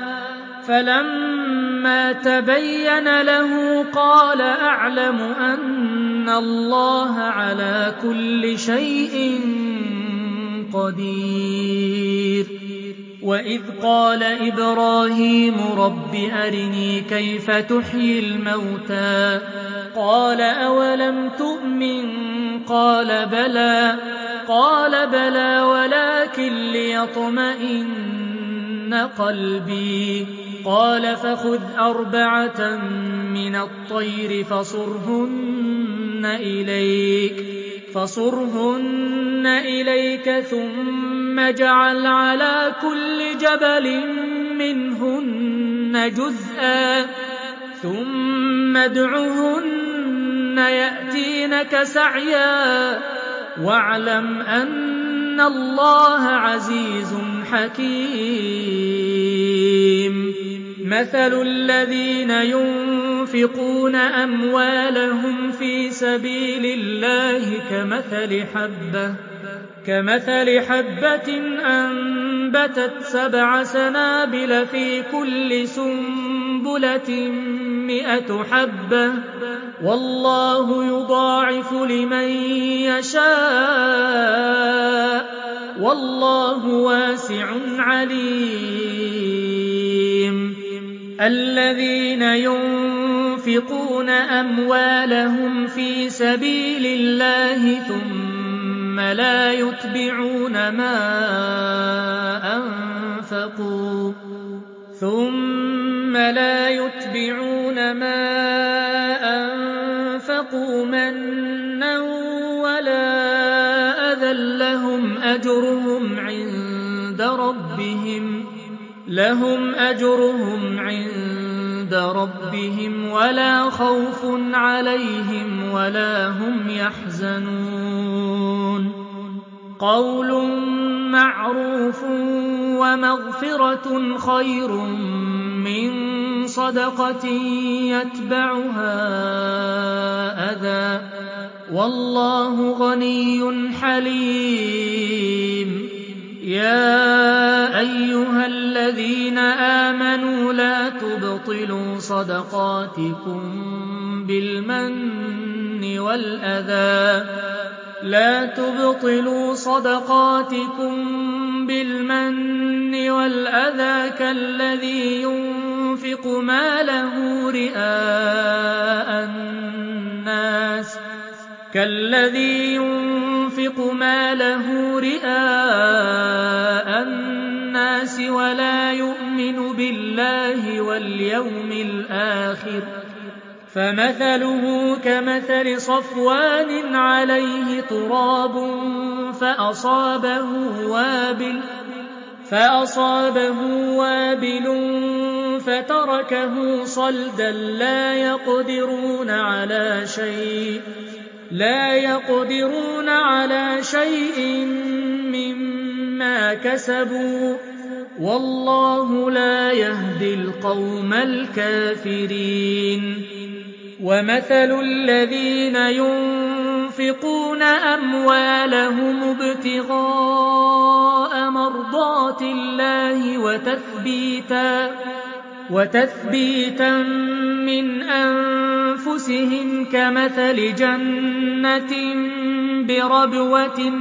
فلما تبين له قال أعلم أن الله على كل شيء قدير. وإذ قال إبراهيم رب أرني كيف تحيي الموتى، قال أولم تؤمن؟ قال بلى ولكن ليطمئن قلبي، قال فخذ 4 من الطير فصرهن إليك ثم اجعل على كل جبل منهن جزءا ثم ادعهن يأتينك سعيا، واعلم أن الله عزيز حكيم. مثل الذين ينفقون أموالهم في سبيل الله كمثل حبة أنبتت 7 سنابل في كل سنبلة 100 حبة، والله يضاعف لمن يشاء، والله واسع عليم. الذين ينفقون أموالهم في سبيل الله ثم لا يتبعون ما أنفقوا منا ولا أذى لهم أجرهم عند ربهم ولا خوف عليهم ولا هم يحزنون قول معروف ومغفرة خير من صدقة يتبعها أذى والله غني حليم يا أيها الذين آمنوا لا تبطلوا صدقاتكم بالمن والأذى كالذي ينفق ماله رئاء الناس ولا يؤمن بالله واليوم الآخر فمثله كمثل صفوان عليه تراب فأصابه وابل فتركه صلدا لا يقدرون على شيء مما كسبوا والله لا يهدي القوم الكافرين ومثل الذين ينفقون أموالهم ابتغاء مرضات الله وتثبيتا من أنفسهم كمثل جنة بربوة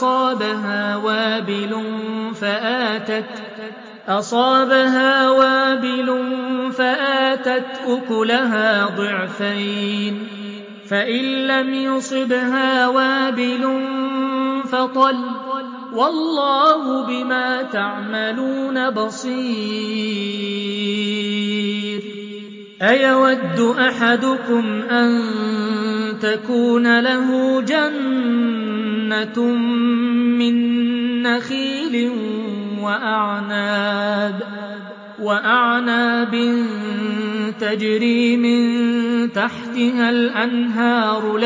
أصابها وابل فآتت أكلها ضعفين فإن لم يصبها وابل فطل والله بما تعملون بصير أيود أحدكم أن تكون له جنة من نخيل وأعناب تجري من تحتها الأنهار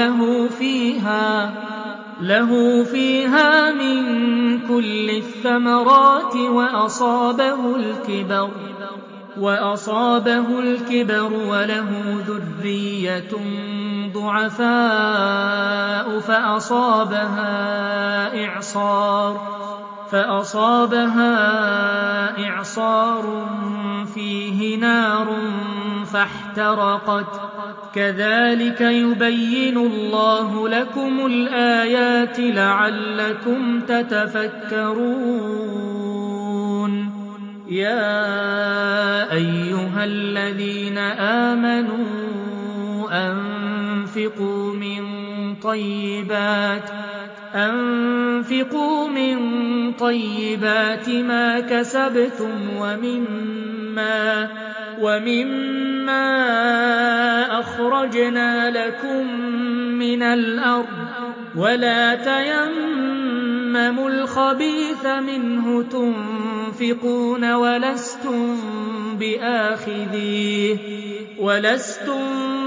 له فيها من كل الثمرات وأصابه الكبر وله ذرية ضعفاء فأصابها إعصار فيه نار فاحترقت كذلك يبين الله لكم الآيات لعلكم تتفكرون يا أيها الذين آمنوا أنفقوا من طيبات ما كسبتم ومما أخرجنا لكم من الأرض ولا تيمموا الخبيث منه تنفقون ولستم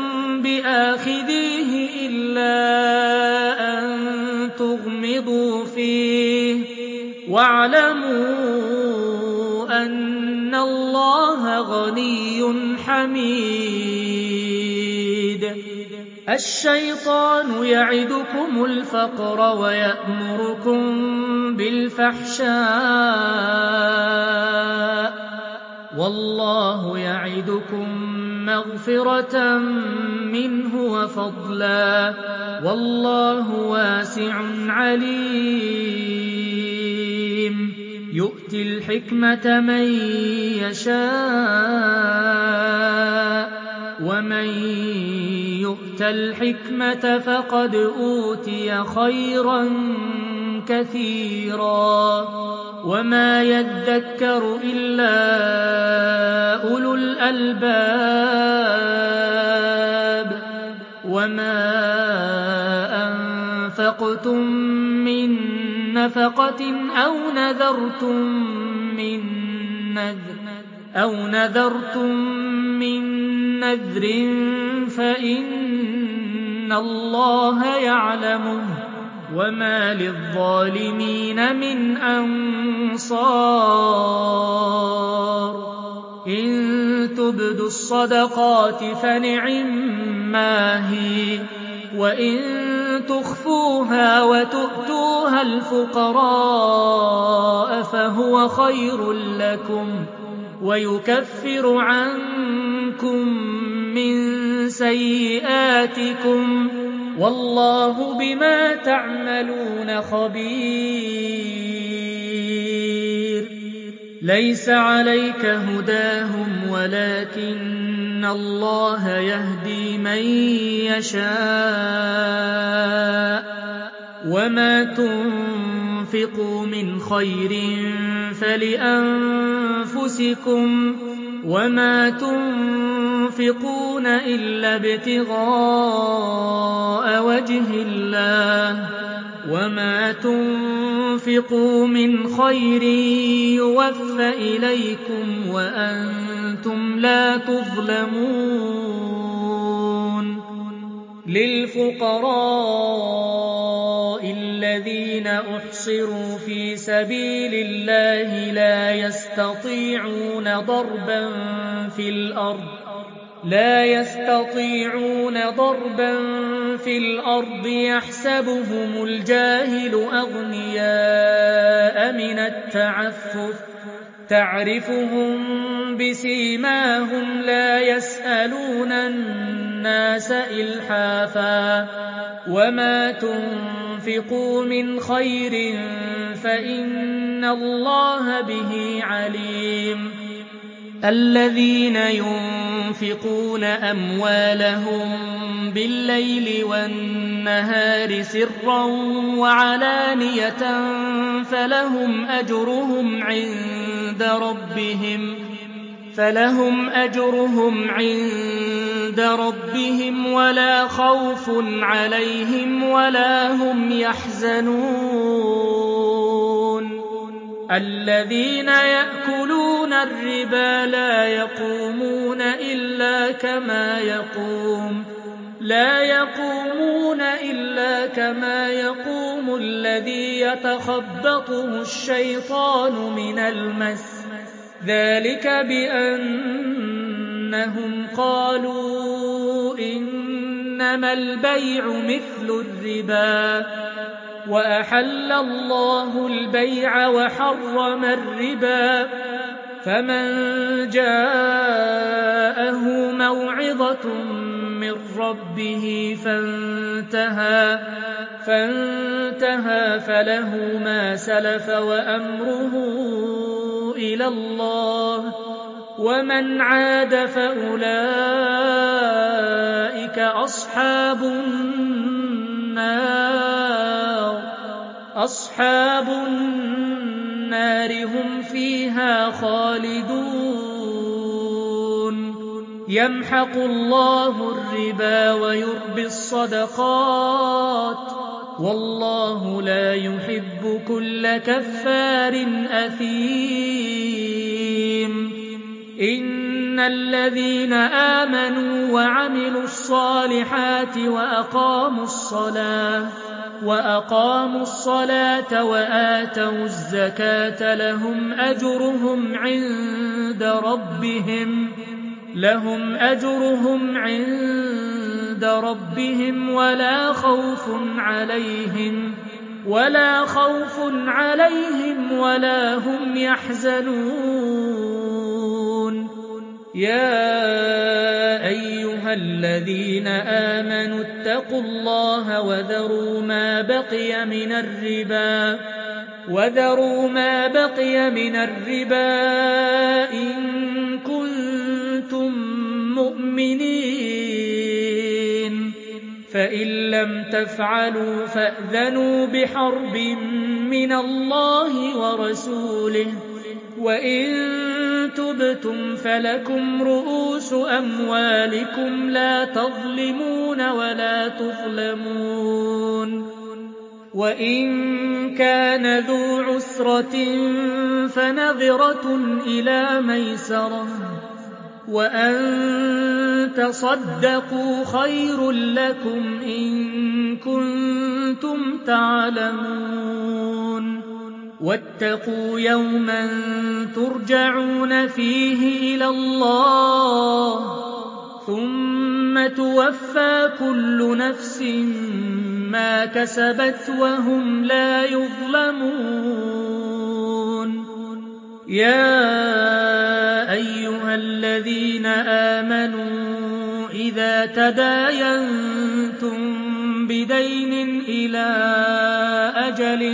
بآخذيه إلا أن تغمضوا فيه واعلموا أن الله غني حميد الشيطان يعدكم الفقر ويأمركم بالفحشاء والله يعدكم مغفرة منه وفضلا والله واسع عليم يؤتي الحكمة من يشاء ومن يؤت الحكمة فقد أوتي خيرا كثيرا وما يذكر إلا أولو الألباب وما أنفقتم من نفقة أو نذرتم من نذر فإن الله يعلمه وما للظالمين من أنصار إن تبدوا الصدقات فنعما هي وإن تخفوها وتؤتوها الفقراء فهو خير لكم ويكفر عنكم من سيئاتكم والله بما تعملون خبير ليس عليك هداهم ولكن الله يهدي من يشاء وما تنفقوا من خير فلأنفسكم وما تنفقون إلا ابتغاء وجه الله وما تنفقوا من خير يوفى إليكم وأنتم لا تظلمون للفقراء الذين أحصروا في سبيل الله لا يستطيعون ضربا في الأرض يحسبهم الجاهل أغنياء من التعفف تعرفهم بسيماهم لا يسألون الناس إلحافا وما تنفقوا من خير فإن الله به عليم الذين ينفقون أموالهم بالليل والنهار سرا وعلانية فلهم أجرهم عند ربهم ولا خوف عليهم ولا هم يحزنون الذين يأكلون الربا لا يقومون إلا كما يقوم الذي يتخبطه الشيطان من المس ذلك بأنهم قالوا إنما البيع مثل الربا وأحل الله البيع وحرم الربا فمن جاءه موعظة من ربه فانتهى فله ما سلف وأمره إلى الله ومن عاد فأولئك أصحاب النار هم فيها خالدون يمحق الله الربا ويربي الصدقات والله لا يحب كل كفار أثيم إن الذين آمنوا وعملوا الصالحات وأقاموا الصلاة وآتوا الزكاة لهم أجرهم عند ربهم ولا خوف عليهم ولا هم يحزنون يا أيها الذين آمنوا اتقوا الله وذروا ما بقي من الربا إن كنتم مؤمنين فإن لم تفعلوا فأذنوا بحرب من الله ورسوله وإن تبتم فلكم رؤوس أموالكم لا تظلمون ولا تظلمون وإن كان ذو عسرة فنظرة إلى ميسرة وأن تصدقوا خير لكم إن كنتم تعلمون واتقوا يوما ترجعون فيه إلى الله ثم توفى كل نفس ما كسبت وهم لا يظلمون يا أيها الذين آمنوا إذا تداينتم بدين إلى أجل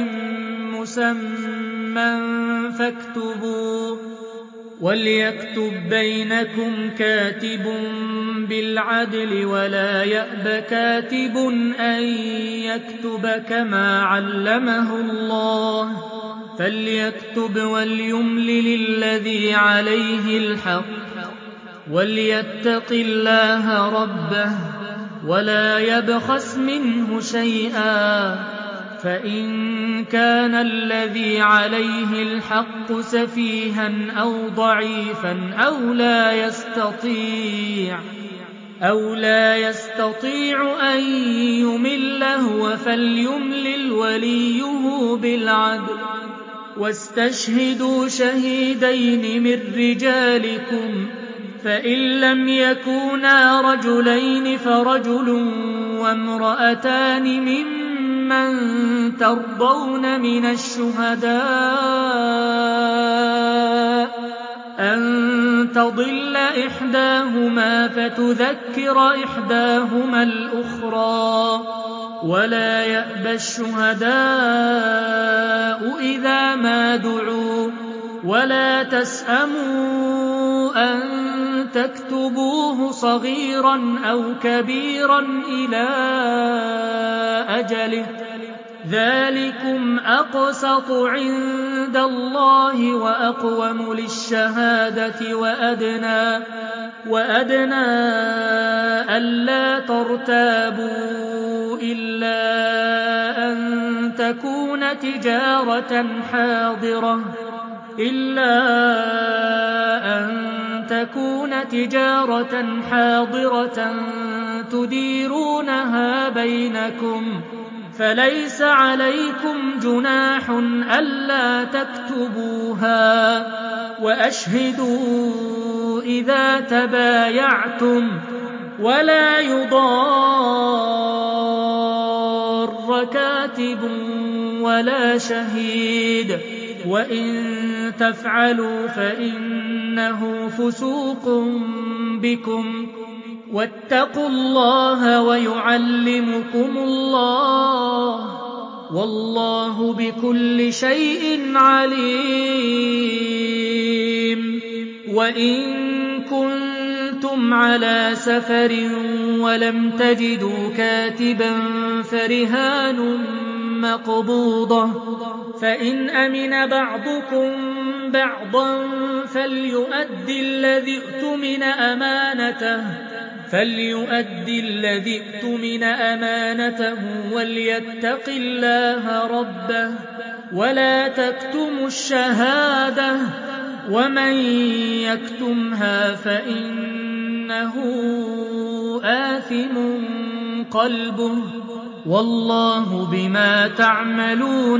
مسمى فاكتبوه وليكتب بينكم كاتب بالعدل ولا يأب كاتب أن يكتب كما علمه الله فليكتب وليملل الذي عليه الحق وليتق الله ربه ولا يبخس منه شيئا فإن كان الذي عليه الحق سفيها أو ضعيفا أو لا يستطيع أن يمل هو فليملل وليه بالعدل واستشهدوا شهيدين من رجالكم فإن لم يكونا رجلين فرجل وامرأتان ممن ترضون من الشهداء أن تضل إحداهما فتذكر إحداهما الأخرى ولا يأبى الشهداء إذا ما دعوا ولا تسأموا أن تكتبوه صغيرا أو كبيرا إلى أجله ذلكم أقسط عند الله وأقوم للشهادة وأدنى ألا ترتابوا إلا أن تكون تجارة حاضرة تديرونها بينكم فليس عليكم جناح ألا تكتبوها وأشهدوا إذا تبايعتم ولا يضار كاتب ولا شهيد وإن تفعلوا فإنه فسوق بكم واتقوا الله ويعلمكم الله والله بكل شيء عليم وإن كنتم على سفر ولم تجدوا كاتبا فرهان مقبوضة فإن أمن بعضكم بعضا فليؤدي الذي اؤتمن أمانته وليتق الله ربه ولا تكتموا الشهادة ومن يكتمها فإنه آثم قلبه والله بما تعملون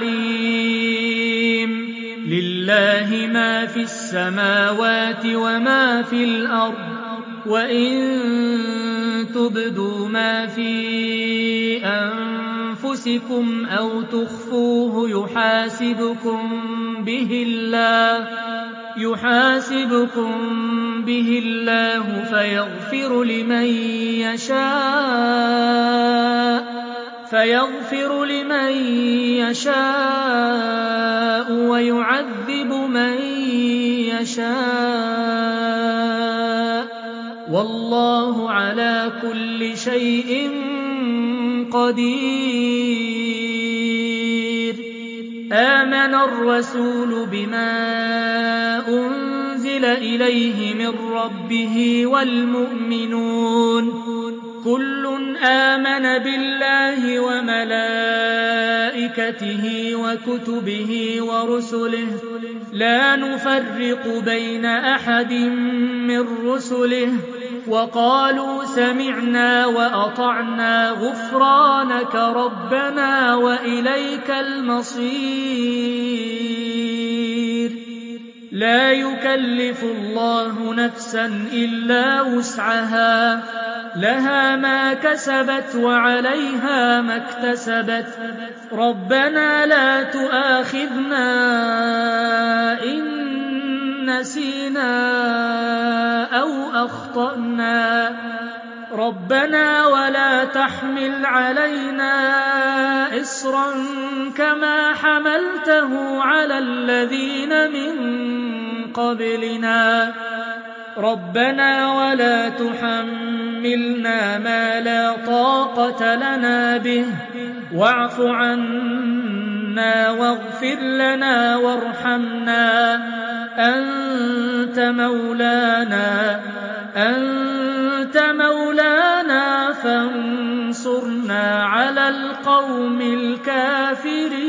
عليم لله ما في السماوات وما في الأرض وإن تبدوا ما في أنفسكم أو تخفوه يحاسبكم به الله فيغفر لمن يشاء ويعذب من يشاء والله على كل شيء قدير آمن الرسول بما أنزل إليه من ربه والمؤمنون كل آمن بالله وملائكته وكتبه ورسله لا نفرق بين أحد من رسله وقالوا سمعنا وأطعنا غفرانك ربنا وإليك المصير لا يكلف الله نفسا إلا وسعها لها ما كسبت وعليها ما اكتسبت ربنا لا تؤاخذنا إن نسينا أو أخطأنا ربنا ولا تحمل علينا إصرا كما حملته على الذين من قبلنا ربنا ولا تحملنا ما لا طاقة لنا به واعف عنا واغفر لنا وارحمنا أنت مولانا فانصرنا على القوم الكافرين